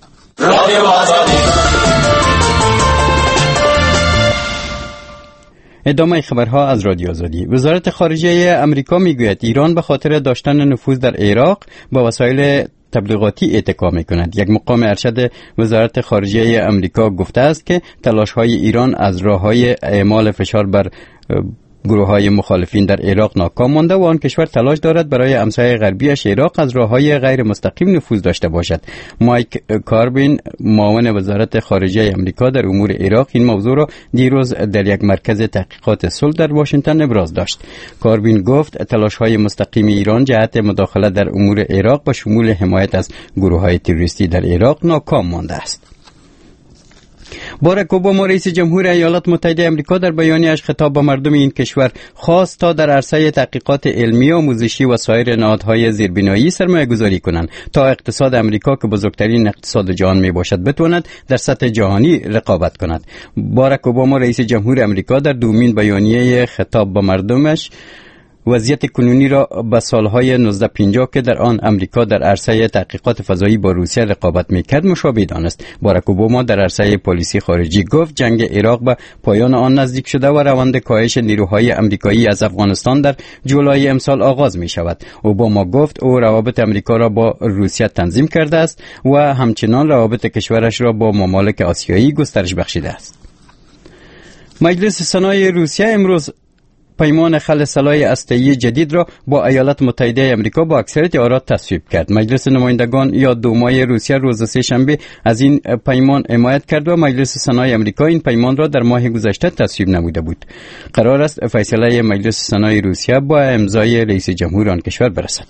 ادامه خبرها از رادیو آزادی. وزارت خارجه امریکا میگوید ایران به خاطر داشتن نفوذ در عراق با وسایل تبلیغاتی اتکا میکند. یک مقام ارشد وزارت خارجه امریکا گفته است که تلاش‌های ایران از راه‌های اعمال فشار بر گروه‌های مخالفین در عراق ناکام مانده و آن کشور تلاش دارد برای همسایه غربیش عراق از راه‌های غیر مستقیم نفوذ داشته باشد. مایک کاربین معاون وزارت خارجه آمریکا در امور عراق این موضوع را دیروز در یک مرکز تحقیقات صلح در واشنگتن ابراز داشت. کاربین گفت تلاش‌های مستقیم ایران جهت مداخله در امور عراق با شمول حمایت از گروه‌های تروریستی در عراق ناکام مانده است. باراک اوباما رئیس جمهور ایالات متحده آمریکا در بیانیه‌اش خطاب به مردم این کشور خواست تا در عرصه تحقیقات علمی، آموزشی و سایر نهادهای زیربنایی سرمایه‌گذاری کنند تا اقتصاد آمریکا که بزرگترین اقتصاد جهان میباشد بتواند در سطح جهانی رقابت کند. باراک اوباما رئیس جمهور آمریکا در دومین بیانیه خطاب به مردمش وضعیت کنونی را به سالهای نوزده پنجاه که در آن امریکا در عرصه تحقیقات فضایی با روسیه رقابت میکرد مشابه دانست. باراک اوباما در عرصه پالیسی خارجی گفت جنگ عراق به پایان آن نزدیک شده و روند کاهش نیروهای امریکایی از افغانستان در جولای امسال آغاز می شود. اوباما گفت او روابط امریکا را با روسیه تنظیم کرده است و همچنان روابط کشورش را با ممالک آسیایی گسترش بخشیده است. مجلس سنای روسیه امروز پیمان خل سلاح هسته‌ای جدید را با ایالات متحده آمریکا با اکثریت آرا تصویب کرد. مجلس نمایندگان یا دومای روسیه روز سه شنبه از این پیمان حمایت کرد و مجلس سنای آمریکا این پیمان را در ماه گذشته تصویب نموده بود. قرار است فیصله مجلس سنای روسیه با امضای رئیس جمهور آن کشور برسد.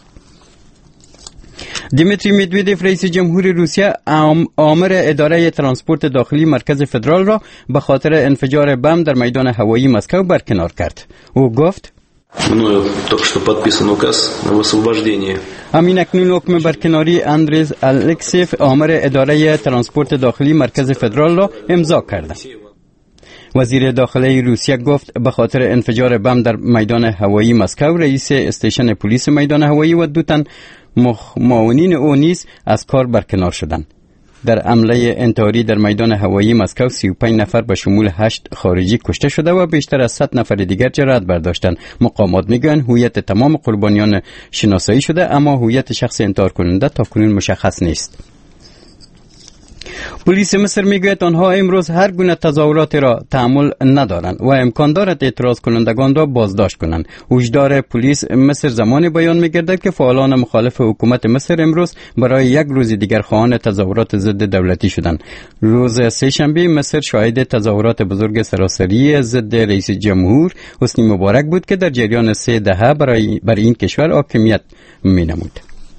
دیمیتری مدودوف رئیس جمهور روسیه آمر اداره ترانسپورت داخلی مرکز فدرال را به خاطر انفجار بم در میدان هوایی مسکو برکنار کرد. او گفت همین اکنون حکم برکناری اندریز الکسیف آمر اداره ترانسپورت داخلی مرکز فدرال را امضا کرد. وزیر داخلی روسیه گفت به خاطر انفجار بم در میدان هوایی مسکو رئیس استیشن پلیس میدان هوایی و دو تن معاونین او نیز از کار برکنار شدند. در حمله انتحاری در میدان هوایی مسکو سی و پنج نفر به شمول هشت خارجی کشته شده و بیشتر از صد نفر دیگر جراحت برداشتند. مقامات میگویند هویت تمام قربانیان شناسایی شده اما هویت شخص انتحار کننده تاکنون مشخص نیست. پلیس مصر میگوید آنها امروز هر گونه تظاهرات را تحمل ندارند و امکان دارد اعتراض کنندگان را بازداشت کنند. هشدار پلیس مصر زمان بیان میگردد که فعالان مخالف حکومت مصر امروز برای یک روز دیگر خواهان تظاهرات ضد دولتی شدند. روز سه شنبه مصر شاهد تظاهرات بزرگ سراسری ضد رئیس جمهور حسنی مبارک بود که در جریان سه دهه برای بر این کشور حاکمیت مینمود.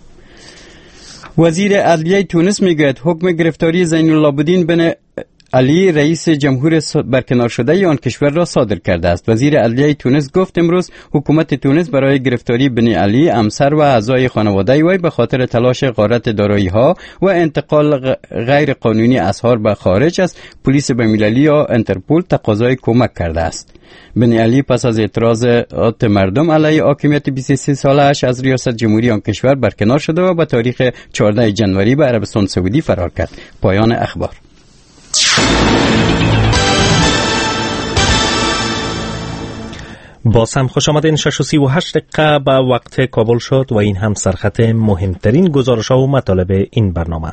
وزیر عدلیه تونس میگوید حکم گرفتاری زین العابدین بن علی رئیس جمهور برکنار شده آن کشور را صادر کرده است. وزیر عدلیه تونس گفت امروز حکومت تونس برای گرفتاری بن علی همسر و اعضای خانواده وی به خاطر تلاش غارت دارایی‌ها و انتقال غیر قانونی اسرار به خارج از پلیس بین‌المللی یا انترپول تقاضای کمک کرده است. بن علی پس از اعتراضات مردم علیه حاکمیت بیست و سه ساله‌اش از ریاست جمهوری آن کشور برکنار شده و به تاریخ چهاردهم ژانویه به عربستان سعودی فرار کرد. پایان اخبار. باز هم خوش آمدین. شش و سی و هشت دقیقه به وقت کابل شد و این هم سرخط مهمترین گزارش ها و مطالب این برنامه.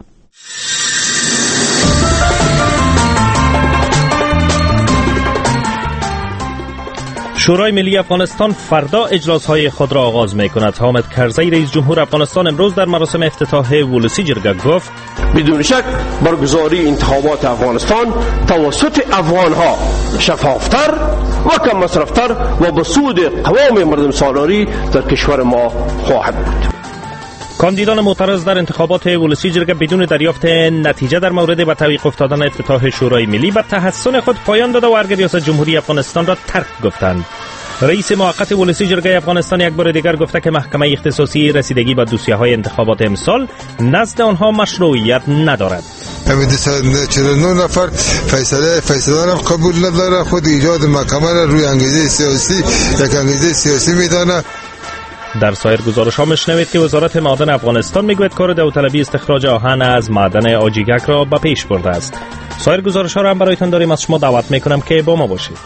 شورای ملی افغانستان فردا اجلاس‌های خود را آغاز می‌کند. حامد کرزی رئیس جمهور افغانستان امروز در مراسم افتتاح ولسی جرگه گفت بدون شک برگزاری انتخابات افغانستان توسط افغان‌ها شفافتر و کم مصرفتر و به سود قوام مردم سالاری در کشور ما خواهد بود. کاندیدان معترض در انتخابات ولسی جرگه بدون دریافت نتیجه در مورد به تعویق افتادن افتتاح شورای ملی به تحسن خود پایان داده و ارگ ریاست جمهوری افغانستان را ترک گفتند. رئیس موقت ولسی جرگه افغانستان یک بار دیگر گفته که محکمه اختصاصی رسیدگی به دوسیه‌های انتخابات امسال نزد آنها مشروعیت ندارد. همین چهل و نه نفر فیصله فیصله را قبول نداره، خود ایجاد محکمه را روی انگیزه سیاسی یک انگیزه سیاسی میدانه. در سایر گزارش ها میشنوید که وزارت معادن افغانستان میگوید کار داوطلبی استخراج آهن از معدن آجیگک را به پیش برده است. سایر گزارش ها را هم برایتان داریم. از شما دعوت میکنم که با ما باشید.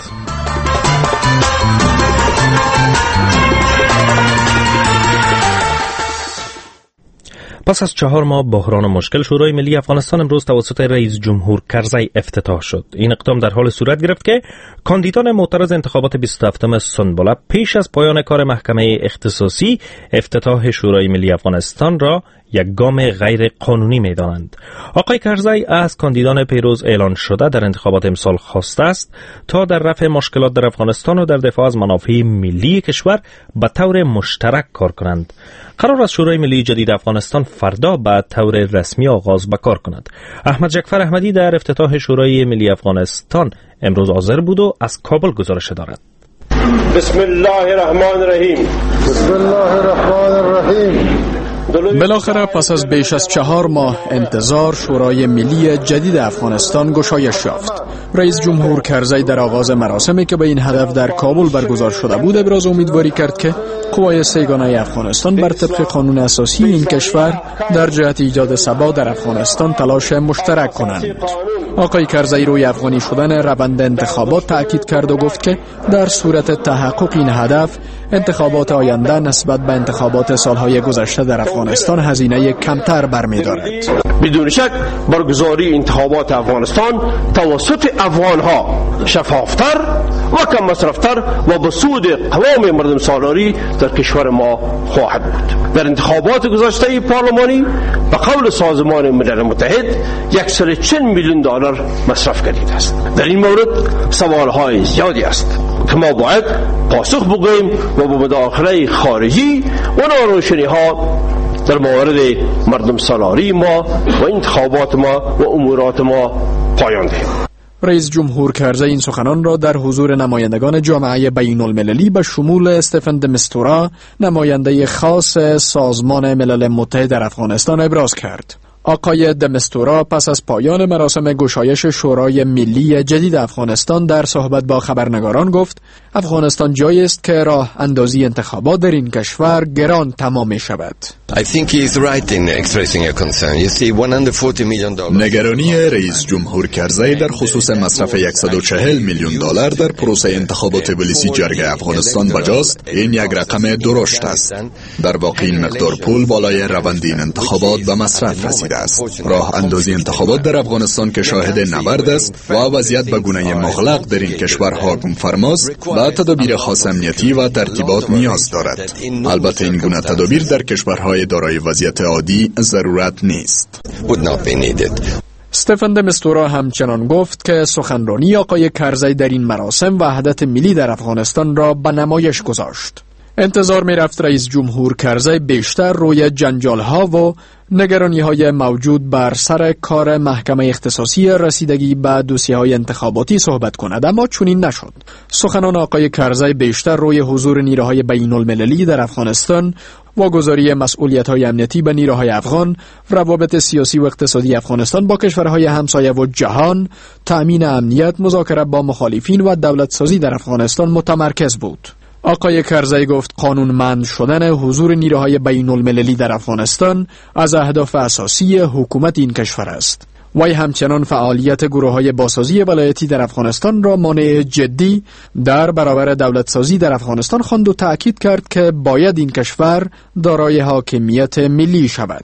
پس از چهار ماه بحران و مشکل، شورای ملی افغانستان امروز توسط رئیس جمهور کرزی افتتاح شد. این اقدام در حال صورت گرفت که کاندیدان معترض انتخابات بیست و هفتم سنبله پیش از پایان کار محکمه اختصاصی افتتاح شورای ملی افغانستان را یک گام غیر قانونی می‌دانند. آقای کرزی از کاندیدان پیروز اعلان شده در انتخابات امسال خواسته است تا در رفع مشکلات در افغانستان و در دفاع از منافع ملی کشور به طور مشترک کار کنند. قرار است شورای ملی جدید افغانستان فردا به طور رسمی آغاز به کار کند. احمد جعفر احمدی در افتتاح شورای ملی افغانستان امروز حاضر بود و از کابل گزارش دارد. بسم الله الرحمن الرحیم. بسم الله الرحمن الرحیم. بالاخره پس از بیش از چهار ماه انتظار شورای ملی جدید افغانستان گشایش یافت. رئیس جمهور کرزی در آغاز مراسمی که به این هدف در کابل برگزار شده بود ابراز امیدواری کرد که قوای سه‌گانه افغانستان بر طبق قانون اساسی این کشور در جهت ایجاد ثبات در افغانستان تلاش مشترک کنند. آقای کرزی روی افغانی شدن روند انتخابات تاکید کرد و گفت که در صورت تحقق این هدف انتخابات آینده نسبت به انتخابات سالهای گذشته در افغانستان هزینه کمتر برمی‌دارد. بدون شک برگزاری انتخابات افغانستان توسط افغان‌ها شفافتر و کم مصرفتر و به سود قوام مردم سالاری در کشور ما خواهد بود. در انتخابات گذشته پارلمانی به قول سازمان ملل متحد صد و چهل میلیون دلار مصرف گردیده است. در این مورد سوال‌های زیادی است که ما باید پاسخ بگوییم و با مداخله خارجی و ناروشنی‌ها در مورد مردم سالاری ما و انتخابات ما و امورات ما پایان دهیم. رئیس جمهور کرزی این سخنان را در حضور نمایندگان جامعه بین المللی به شمول استفن د مستورا، نماینده خاص سازمان ملل متحد در افغانستان ابراز کرد. آقای د مستورا پس از پایان مراسم گشایش شورای ملی جدید افغانستان در صحبت با خبرنگاران گفت افغانستان جایی است که راه اندازی انتخابات در این کشور گران تمام می شود. نگرانی رئیس جمهور کرزی در خصوص مصرف صد و چهل میلیون دلار در پروسه انتخابات ولسی جرگه افغانستان بجاست. این یک رقم درشت است. در واقع این مقدار پول بالای روند این انتخابات به مصرف رسید است. راه اندازی انتخابات در افغانستان که شاهد نبرد است و وضعیت به گونه مغلق در این کشور حاکم فرماست با تدابیر خاص امنیتی و ترتیبات نیاز دارد. البته این گونه تدابیر در کشورهای دارای وضعیت عادی ضرورت نیست. استفن د مستورا همچنان گفت که سخنرانی آقای کرزی در این مراسم وحدت ملی در افغانستان را به نمایش گذاشت. انتظار می رفت رئیس جمهور کرزی بیشتر روی جنجال ها و نگرانی های موجود بر سر کار محکمه اختصاصی رسیدگی به دوسیه های انتخاباتی صحبت کند، اما چنین نشد. سخنان آقای کرزی بیشتر روی حضور نیروهای بین المللی در افغانستان، واگذاری مسئولیت‌های امنیتی به نیروهای افغان، روابط سیاسی و اقتصادی افغانستان با کشورهای همسایه و جهان، تأمین امنیت، مذاکره با مخالفین و دولت سازی در افغانستان متمرکز بود. آقای کرزی گفت قانونمند شدن حضور نیروهای بین المللی در افغانستان از اهداف اساسی حکومت این کشور است. وی همچنان فعالیت گروه‌های بازسازی ولایتی در افغانستان را مانع جدی در برابر دولتسازی در افغانستان خواند و تأکید کرد که باید این کشور دارای حاکمیت ملی شود.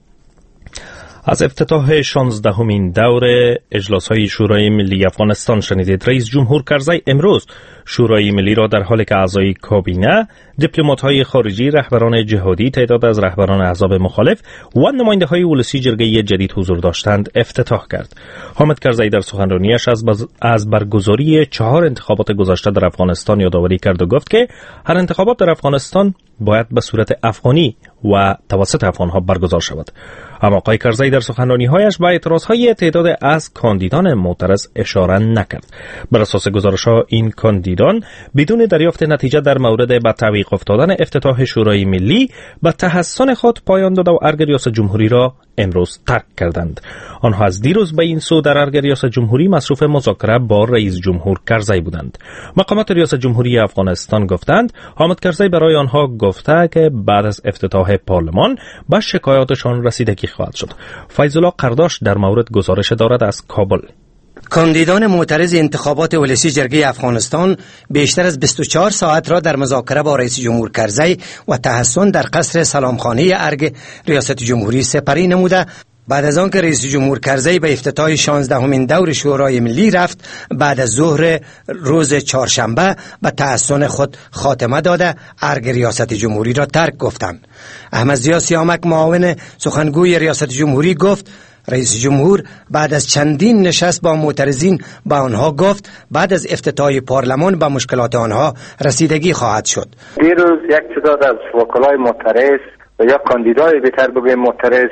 از افتتاح شانزدهمین دور اجلاس‌های شورای ملی افغانستان شنیدید. رئیس جمهور کرزی امروز شورای ملی را در حالی که اعضای کابینه، دیپلمات‌های خارجی، رهبران جهادی، تعداد از رهبران احزاب مخالف و نماینده‌های ولسی جرگه جدید حضور داشتند افتتاح کرد. حامد کرزی در سخنرانیش از, بز... از برگزاری چهار انتخابات گذشته در افغانستان یادآوری کرد و گفت که هر انتخابات در افغانستان باید به صورت افغانی و توسط افغان‌ها برگزار شود. اما آقای کرزی در سخنرانی‌هایش به اعتراض‌های تعداد از کاندیدان معترض اشاره نکرد. بر اساس گزارش‌ها این کاندیدان بدون دریافت نتیجه در مورد به تعویق افتادن افتتاح شورای ملی به تحسن خود پایان داده و ارگ ریاست جمهوری را امروز ترک کردند. آنها از دیروز به این سو در ارگ ریاست جمهوری مصروف مذاکره با رئیس جمهور کرزی بودند. مقامات ریاست جمهوری افغانستان گفتند حامد کرزی برای آنها گفته که بعد از افتتاح پارلمان به شکایاتشان رسیدگی خواهد شد. فیض الله قرداش در مورد گزارش دارد از کابل. کاندیدان معترض انتخابات ولسی جرگه افغانستان بیشتر از بیست و چهار ساعت را در مذاکره با رئیس جمهور کرزی و تحسن در قصر سلامخانه ارگ ریاست جمهوری سپری نموده. بعد از آن که رئیس جمهور کرزی به افتتاح شانزدهمین دور شورای ملی رفت، بعد از ظهر روز چهارشنبه به تحسن خود خاتمه داده ارگ ریاست جمهوری را ترک گفتند. احمد ضیا سیامک معاون سخنگوی ریاست جمهوری گفت رئیس جمهور بعد از چندین نشست با معترضین با آنها گفت بعد از افتتاح پارلمان به مشکلات آنها رسیدگی خواهد شد. دیروز یک تعداد از وکلای معترض و یا کاندیدای بهتر بگویم معترض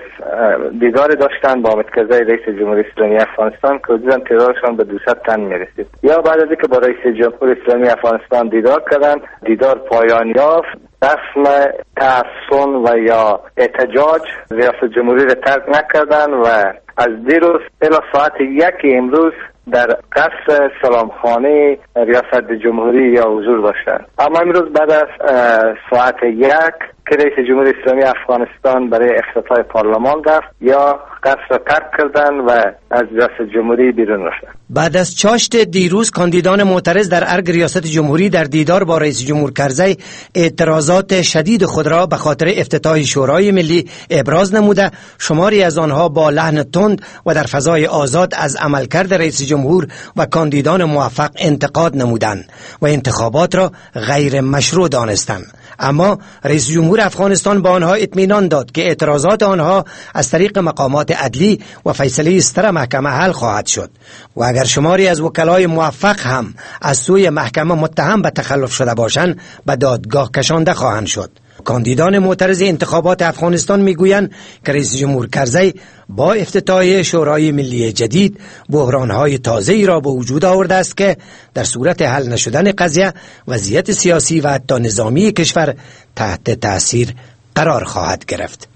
دیدار داشتن با حامد کرزی رئیس جمهوری اسلامی افغانستان که حدوداً تعدادشان به دویست تن میرسید. یا بعد از اینکه با رئیس جمهوری اسلامی افغانستان دیدار کردن، دیدار پایان یافت، رسم تحسن و یا احتجاج ریاست جمهوری را ترک نکردن و از دیروز الی ساعت یک امروز در قصر سلامخانه ریاست جمهوری یا حضور داشتند. اما امروز بعد از ساعت یک که رئیس جمهوری اسلامی افغانستان برای افتتاح پارلمان رفت یا قصر را ترک کردن و از ریاست جمهوری بیرون رفتن. بعد از چاشت دیروز کاندیدان معترض در ارگ ریاست جمهوری در دیدار با رئیس جمهور کرزی اعتراضات شدید خود را به خاطر افتتاح شورای ملی ابراز نموده. شماری از آنها با لحن تند و در فضای آزاد از عملکرد رئیس جمهور و کاندیدان موفق انتقاد نمودند و انتخابات را غیر مشروع دانستند. اما رئیس جمهور افغانستان با آنها اطمینان داد که اعتراضات آنها از طریق مقامات عدلی و فیصله ستر محکمه حل خواهد شد و اگر شماری از وکلای موفق هم از سوی محکمه متهم به تخلف شده باشند به دادگاه کشانده خواهند شد. کاندیدان معترض انتخابات افغانستان میگویند که رئیس جمهور کرزی با افتتاح شورای ملی جدید بحران‌های تازه‌ای را به وجود آورده است که در صورت حل نشدن قضیه وضعیت سیاسی و حتی نظامی کشور تحت تأثیر قرار خواهد گرفت.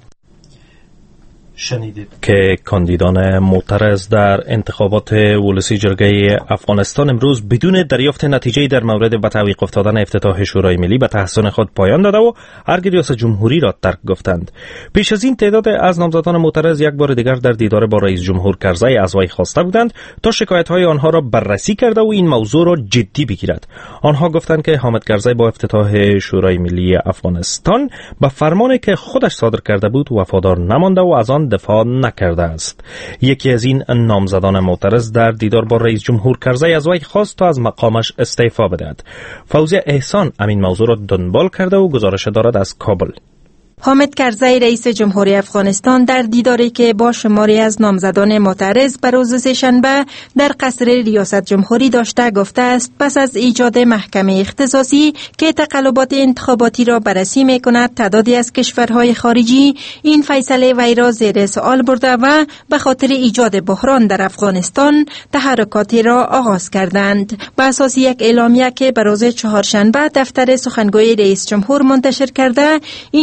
شنیدید که کاندیدان معترض در انتخابات ولسی جرگه افغانستان امروز بدون دریافت نتیجه در مورد به تعویق افتادن افتتاح شورای ملی به تحسن خود پایان داده و ارگ ریاست جمهوری را ترک گفتند. پیش از این تعداد از نامزدان معترض یک بار دیگر در دیدار با رئیس جمهور کرزی از وی خواسته بودند تا شکایت‌های آنها را بررسی کرده و این موضوع را جدی بگیرد. آنها گفتند که حامد کرزی با افتتاح شورای ملی افغانستان به فرمانی که خودش صادر کرده بود وفادار نمانده و از آن دفاع نکرده است. یکی از این نامزدان معترض در دیدار با رئیس جمهور کرزی از وی خواست تا از مقامش استعفا بدهد. فوزیه احسان امین موضوع را دنبال کرده و گزارش دارد از کابل. حامد کرزی رئیس جمهوری افغانستان در دیداری که با شماری از نامزدان معترض بر روز سه‌شنبه در قصر ریاست جمهوری داشته گفته است پس از ایجاد محکمه اختصاصی که تقلبات انتخاباتی را بررسی می‌کند تعدادی از کشورهای خارجی این فیصله وی را زیر سوال برده و به خاطر ایجاد بحران در افغانستان تحرکاتی را آغاز کردند. بر اساس یک اعلامیه که بر روز چهارشنبه دفتر سخنگوی رئیس جمهور منتشر کرده این خارجی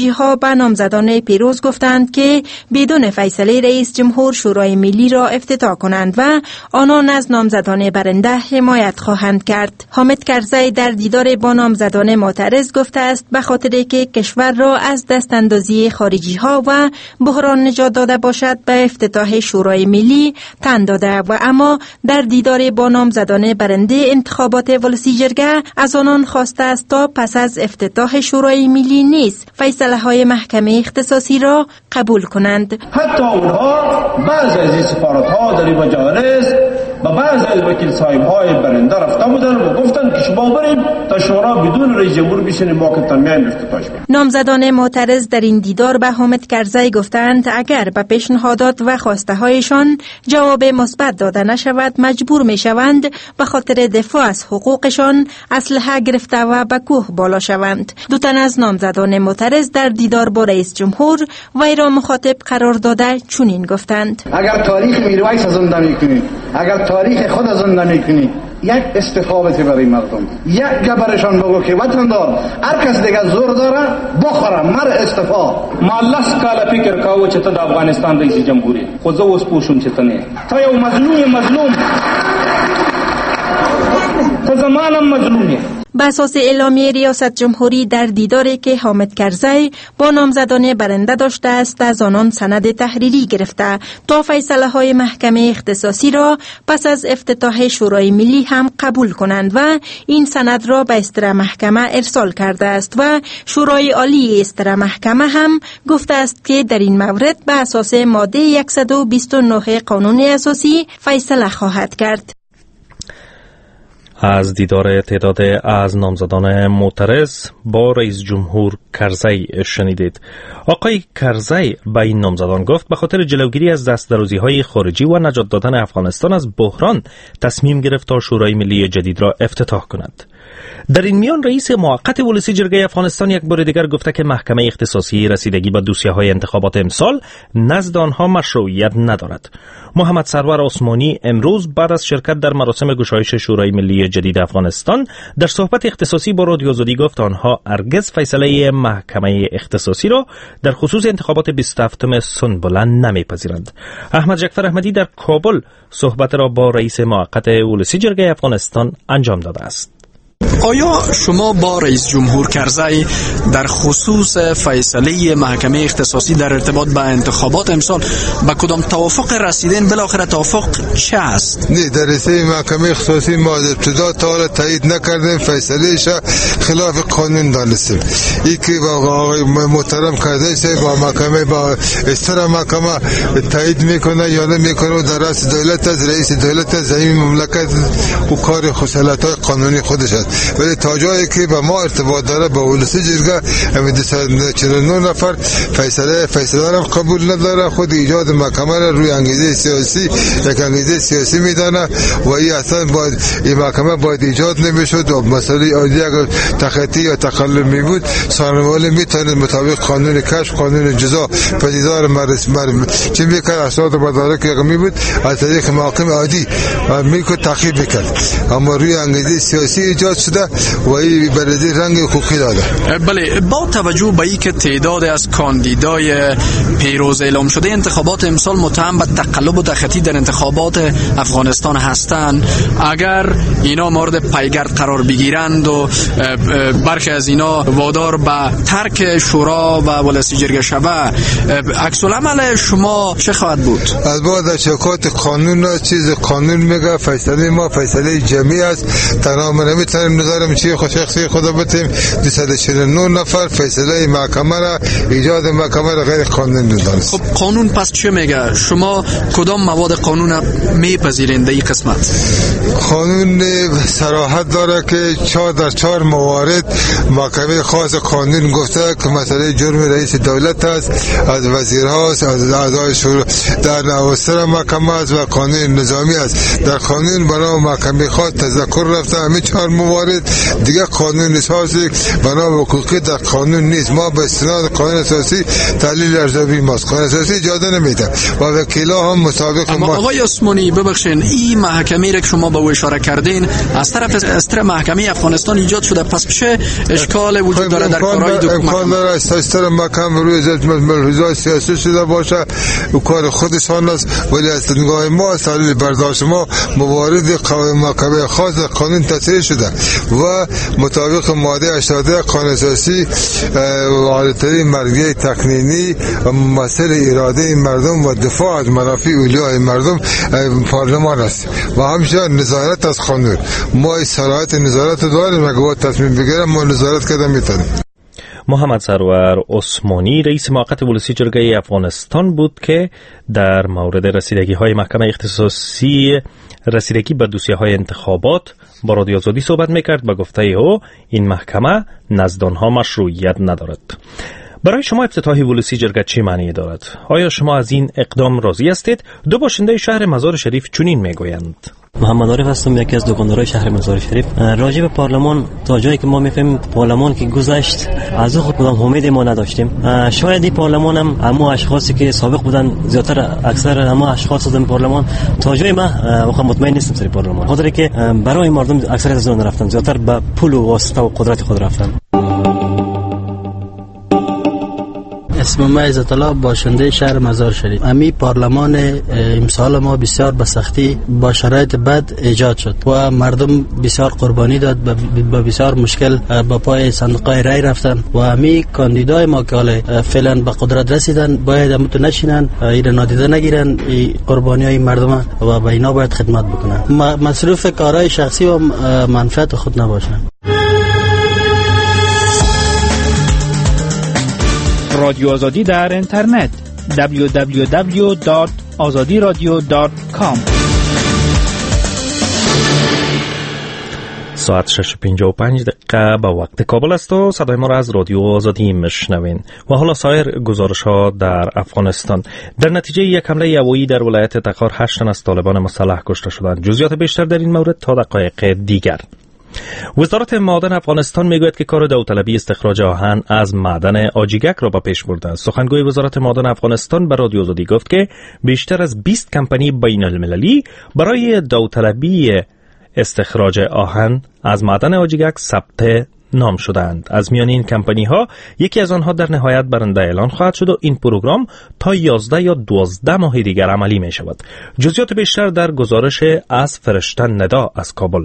خارجی ها به نامزدان پیروز گفتند که بدون فیصله رئیس جمهور شورای ملی را افتتاح کنند و آنان از نامزدان برنده حمایت خواهند کرد. حامد کرزی در دیدار با نامزدان معترض گفته است به خاطر که کشور را از دستاندازی خارجی ها و بحران نجات داده باشد به افتتاح شورای ملی تن داده و اما در دیدار با نامزدان برنده انتخابات ولسی جرگه از آنان خواسته است تا پس از افتتاح شورای ملی نیز فیصله های محکمه اختصاصی را قبول کنند. حتی اونها بعضی از این سفارت ها در این مجالس و بعضی از وکیل صاحب های برنده رفته بودن و گفتن که شما بریم تا شورا بدون رئیس جمهور بشینیم ما که تنمیم افتتاحش کنیم. نامزدان معترض در این دیدار به حامد کرزی گفتند اگر به پیشنهادات و خواسته هایشان جواب مثبت داده نشود مجبور می شوند به خاطر دفاع از حقوقشان اسلحه گرفته و به کوه بالا شوند. دو تن از نامزدان معترض در دیدار با رئیس جمهور وی را مخاطب قرار داده چنین گفتند: اگر تاریخ میرویس زنده میکنید، اگر تاریخ خود زنده میکنید، یک استفاده برای مردم، یک گبرشان بگو که وطندار هر کس دیگه زور داره بخوره مر استفا. ما لس کاله فکر کاوه چې ته د افغانستان رئیس جمهوری خو زه اوس پوه شوم چې ته نه ته یو مظلوم مظلوم ته زمانم مظلوم. به اساس اعلامیه ریاست جمهوری در دیداری که حامد کرزی با نامزدان برنده داشته است از آنان سند تحریری گرفته تا فیصله های محکمه اختصاصی را پس از افتتاح شورای ملی هم قبول کنند و این سند را به استر محکمه ارسال کرده است و شورای عالی استر محکمه هم گفته است که در این مورد به اساس ماده صد و بیست و نه قانون اساسی فیصله خواهد کرد. از دیدار تعداد از نامزدان معترض با رئیس جمهور کرزی شنیدید. آقای کرزی به این نامزدان گفت به خاطر جلوگیری از دستدرازی های خارجی و نجات دادن افغانستان از بحران تصمیم گرفت تا شورای ملی جدید را افتتاح کند. در این میان رئیس موقت ولسی جرگه افغانستان یک بار دیگر گفته که محکمه اختصاصی رسیدگی به دوسیه های انتخابات امسال نزد آنها مشروعیت ندارد. محمد سرور عثمانی امروز بعد از شرکت در مراسم گشایش شورای ملی جدید افغانستان در صحبت اختصاصی با رادیو آزادی گفت آنها هرگز فیصله محکمه اختصاصی را در خصوص انتخابات بیست و هفتم سنبلند نمیپذیرند. احمد جعفر احمدی در کابل صحبت را با رئیس موقت ولسی جرگه افغانستان انجام داده است. آیا شما با رئیس جمهور کرزی در خصوص فیصله محکمه اختصاصی در ارتباط با انتخابات امسال با کدام توافق رسیدین؟ بالاخره توافق چه است؟ نه، در رسیده محکمه اختصاصی ما از ابتدا تا حالا تایید نکردیم، فیصلهش خلاف قانون دانستیم. یکی با آقای محترم کرزی با محکمه با استر محکمه تایید میکنه یا نمیکنه و در رأس دولت از رئیس دولت از زمین مملکت و کار خصوصیات قانونی خودش است. ولی تا جایی که با ما ارتباط داره با ولسی جرگه همین دویست و چهل و نه نفر فیصله فیصله را قبول نداره، خود ایجاد محکمه را روی انگیزه سیاسی یک انگیزه سیاسی میدانه و این اصلا باید این محکمه باید ایجاد نمیشد و مسئله عادی اگر تخطی یا تخلف می بود سانوالی میتونه مطابق قانون کشف قانون جزا پدیدار مرس مر چه میکرد اسناد مدارک یک می بود از طریق محاکم عادی میکرد تعقیب میکرد، اما روی انگیزه سیاسی ایجاد شده و این بلدی رنگ حقوقی داده. بله، با توجه به اینکه تعداد از کاندیدای پیروز اعلام شده انتخابات امسال متهم به تقلب و تخطی در انتخابات افغانستان هستند، اگر اینا مورد پیگرد قرار بگیرند و برخی از اینا وادار به ترک شورا و ولسی جرگه شود، عکس العمل شما چه خواهد بود؟ از بعد شکایت قانون چیز قانون میگه فیصله ما فیصله جمعی است، تمام نمیتونیم نظرم چی خود شخصی خدا بتیم. دویست و چهل و نه نفر فیصله محکمه را ایجاد محکمه را غیر قانونی دانست. خب قانون پس چه میگه؟ شما کدام مواد قانون میپذیرین در این قسمت؟ قانون صراحت داره که چهار در چهار موارد محکمه خاص قانون گفته که مسئله جرم رئیس دولت است، از وزیرهاست، از اعضای شورا در نوستر محکمه است و قانون نظامی است. در قانون برای محکمه خاص تذکر رفته همین چهار موارد می‌سپارید دیگه قانون اساسی بنا به حقوقی در قانون نیست. ما به استناد قانون اساسی تحلیل ارزیابی ماست. قانون اساسی اجازه نمیده و وکیلا هم مطابق اما ما. آقای عثمانی ببخشید این محکمه را که شما به او اشاره کردین از طرف از طرف محکمه افغانستان ایجاد شده، پس چه اشکال وجود داره در کارهای دو امکان داره استاستر محکم روی ضد ملحوظات سیاسی شده باشه و کار خودشان است، ولی از نگاه ما از تحلیل برداشت ما موارد محکمه خاص قانون تصریح شده و مطابق ماده هشتاد قانون اساسی والدتری مرگی تقنینی و مسئله اراده مردم و دفاع از منافع اولیای مردم پارلمان است و همچنین نظارت از قانون. ما صلاحیت نظارت داریم، اگه باید تصمیم بگیریم ما نظارت کردن میتونیم. محمد سرور عثمانی رئیس موقت ولسی جرگه افغانستان بود که در مورد رسیدگی های محکمه اختصاصی رسیدگی به دوسیه های انتخابات با رادیو آزادی صحبت میکرد. با گفته او این محکمه نزد آنها مشروعیت ندارد. برای شما افتتاح ولسی جرگه چه معنی دارد؟ آیا شما از این اقدام راضی هستید؟ دو باشنده شهر مزار شریف چنین میگویند. محمد عارف هستم، یکی از دکاندارای شهر مزار شریف. راجع به پارلمان تا جایی که ما میفهمیم پارلمان که گذشت از خود کدام امیدی ما نداشتیم. شاید این پارلمان هم اما اشخاصی که سابق بودن زیاتر اکثر اما اشخاص از پارلمان تا جای ما واقعا مطمئن نیستم سر پارلمان، خاطر که برای مردم اکثریت از اون رفتن زیاتر به پول و واسطه و قدرت خود رفتن. اسم ما عزت الله، باشنده شهر مزار شریف. امی پارلمان امسال ما بسیار به سختی با شرایط بد ایجاد شد و مردم بسیار قربانی داد، با بسیار مشکل با پای صندوق‌های رای رفتن و امی کاندیدای ما که حالا فعلا به قدرت رسیدن باید هم تو نشینن، این نادیده نگیرن قربانی‌های مردم و به اینا باید خدمت بکنن، مصروف کارهای شخصی و منفعت خود نباشن. رادیو آزادی در اینترنت دبلیو دبلیو دبلیو دات آزادی رادیو دات کام. ساعت شش و پنجاه و پنج دقیقه به وقت کابل است و صدای ما را از رادیو آزادی میشنوین. و حالا سایر گزارش ها در افغانستان. در نتیجه یک حمله هوایی در ولایت تخار هشت تن از طالبان مسلح کشته شدند. جزئیات بیشتر در این مورد تا دقایق دیگر. وزارت معادن افغانستان میگوید که کار داوطلبی استخراج آهن از معدن آجیگک را به پیش برده است. سخنگوی وزارت معادن افغانستان به رادیو آزادی گفت که بیشتر از بیست کمپانی بین المللی برای داوطلبی استخراج آهن از معدن آجیگک ثبت نام شدند. از میان این کمپانی ها یکی از آنها در نهایت برنده اعلان خواهد شد و این پروگرام تا یازده یا دوازده ماه دیگر عملی می شود. جزئیات بیشتر در گزارش از فرشته ندا از کابل.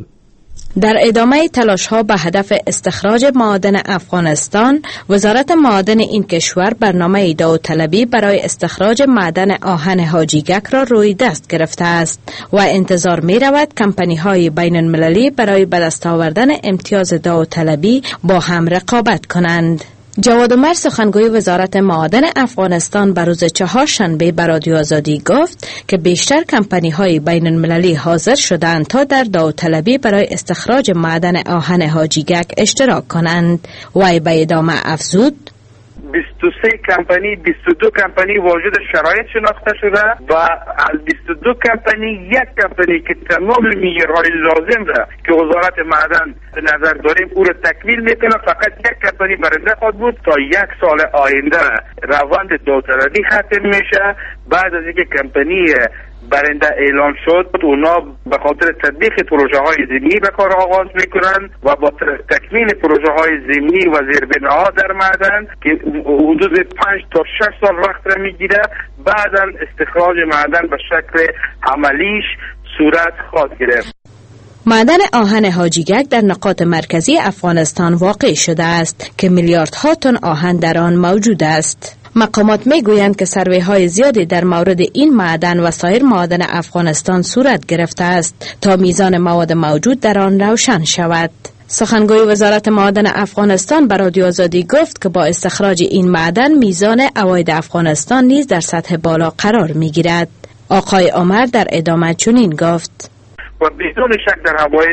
در ادامه تلاش‌ها به هدف استخراج معادن افغانستان، وزارت معادن این کشور برنامه داوطلبی برای استخراج معدن آهن حاجیگک را روی دست گرفته است و انتظار می‌رود کمپانی‌های بین‌المللی برای به دست آوردن امتیاز داوطلبی با هم رقابت کنند. جواد عمر سخنگوی وزارت معادن افغانستان بر روز چهارشنبه به رادیو آزادی گفت که بیشتر کمپانی‌های بین‌المللی حاضر شدند تا در داوطلبی برای استخراج معدن آهن حاجیگک اشتراک کنند. وی به ادامه افزود بیست و سه کمپانی بیست و دو کمپانی واجد شرایط شناخته شده و از بیست و دو کمپانی یک کمپانی که تمام معیارهای لازم را که وزارت معدن به نظر داریم او را تکمیل میکنه، فقط یک کمپانی برنده خواهد بود. تا یک سال آینده روند داوطلبی ختم میشه. بعد از اینکه کمپانی برنده اعلان شد اونا به خاطر تطبیق پروژه های ضمنی به کار آغاز میکنند و با تکمیل پروژه های ضمنی و زیربناها در معدن که حدود پنج تا شش سال وقت را میگیره، بعدا استخراج معدن به شکل عملیش صورت خواهد گرفت. معدن آهن حاجیگک در نقاط مرکزی افغانستان واقع شده است که میلیاردها تن آهن در آن موجود است. مقامات میگویند که سروی‌های زیادی در مورد این معدن و سایر معادن افغانستان صورت گرفته است تا میزان مواد موجود در آن روشن شود. سخنگوی وزارت معادن افغانستان به رادیو آزادی گفت که با استخراج این معدن میزان عواید افغانستان نیز در سطح بالا قرار میگیرد. آقای عمر در ادامه چنین گفت: و بدون شک در عواید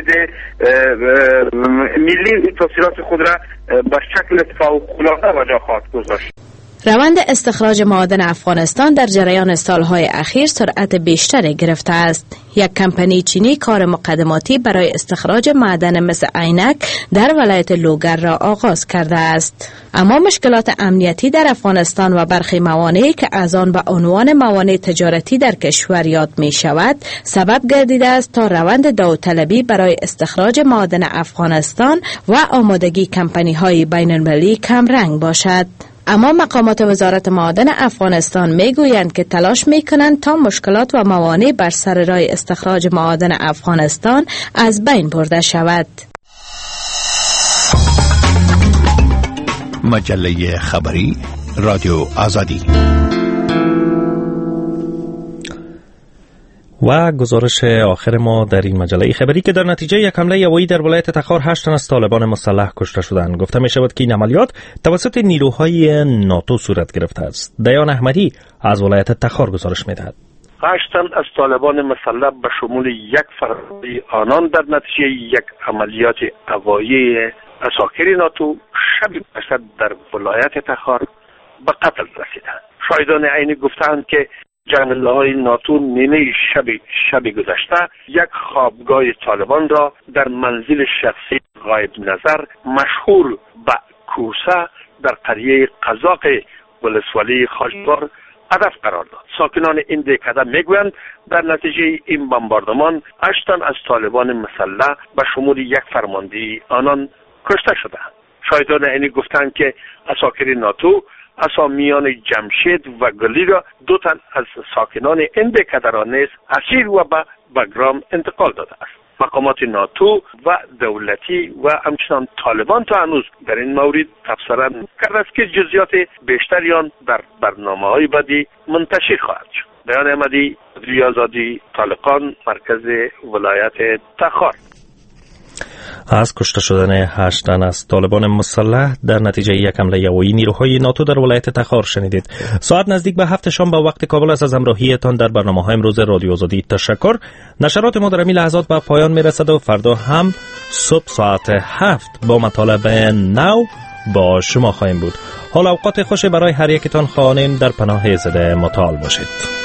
ملی تحصیلات خود را به شکل فوق‌العاده وجه خواهد گذاشت. روند استخراج معادن افغانستان در جریان سالهای اخیر سرعت بیشتری گرفته است. یک کمپانی چینی کار مقدماتی برای استخراج معدن مثل عینک در ولایت لوگر را آغاز کرده است. اما مشکلات امنیتی در افغانستان و برخی موانعی که از آن به عنوان موانع تجارتی در کشور یاد می شود سبب گردیده است تا روند داوطلبی برای استخراج معادن افغانستان و آمادگی کمپانی های بین المللی کم رنگ باشد. اما مقامات وزارت معادن افغانستان می گویند که تلاش می کنند تا مشکلات و موانع بر سر راه استخراج معادن افغانستان از بین برده شود. مجله خبری رادیو آزادی و گزارش آخر ما در این مجله خبری که در نتیجه یک حمله هوایی در ولایت تخار هشت تن از طالبان مسلح کشته شدند. گفته می شود که این عملیات توسط نیروهای ناتو صورت گرفته است. دیان احمدی از ولایت تخار گزارش می دهد. هشت تن از طالبان مسلح به شمول یک فرمانده آنان در نتیجه یک عملیات هوایی اساکر ناتو شب گذشته در ولایت تخار به قتل رسیدند. شاهدان عینی گفتند که جنگنده‌های ناتو نیمه شب شب گذشته یک خوابگاه طالبان را در منزل شخصی غایب نظر مشهور به کوسه در قریه قزاق ولسوالی خاجبار هدف قرار داد. ساکنان این دهکده میگویند در نتیجه این بمباردمان هشت تن از طالبان مسلح به شمول یک فرمانده آنان کشته شدند. شاهدان عینی گفتند که اساکر ناتو اسامیان جمشید و گلی را دو تن از ساکنان این دهکده را نیز اسیر و به بگرام انتقال داده است. مقامات ناتو و دولتی و همچنان طالبان تا هنوز در این مورد تبصره کرده است که جزئیات بیشتری آن در برنامه‌های بعدی منتشر خواهد شد. بیان احمدی، رادیو آزادی، طالقان، مرکز ولایت تخار. از کشته شدن هشت تن از طالبان مسلح در نتیجه یک حمله هوایی نیروهای ناتو در ولایت تخار شنیدید. ساعت نزدیک به هفت شام به وقت کابل است. از همراهیتان در برنامه‌های امروز رادیو آزادی تشکر. نشرات ما در این لحظات به پایان میرسد و فردا هم صبح ساعت هفت با مطالب نو با شما خواهیم بود. حال اوقات خوش برای هر یکتان خواهیم در پناه زده مطال باشید.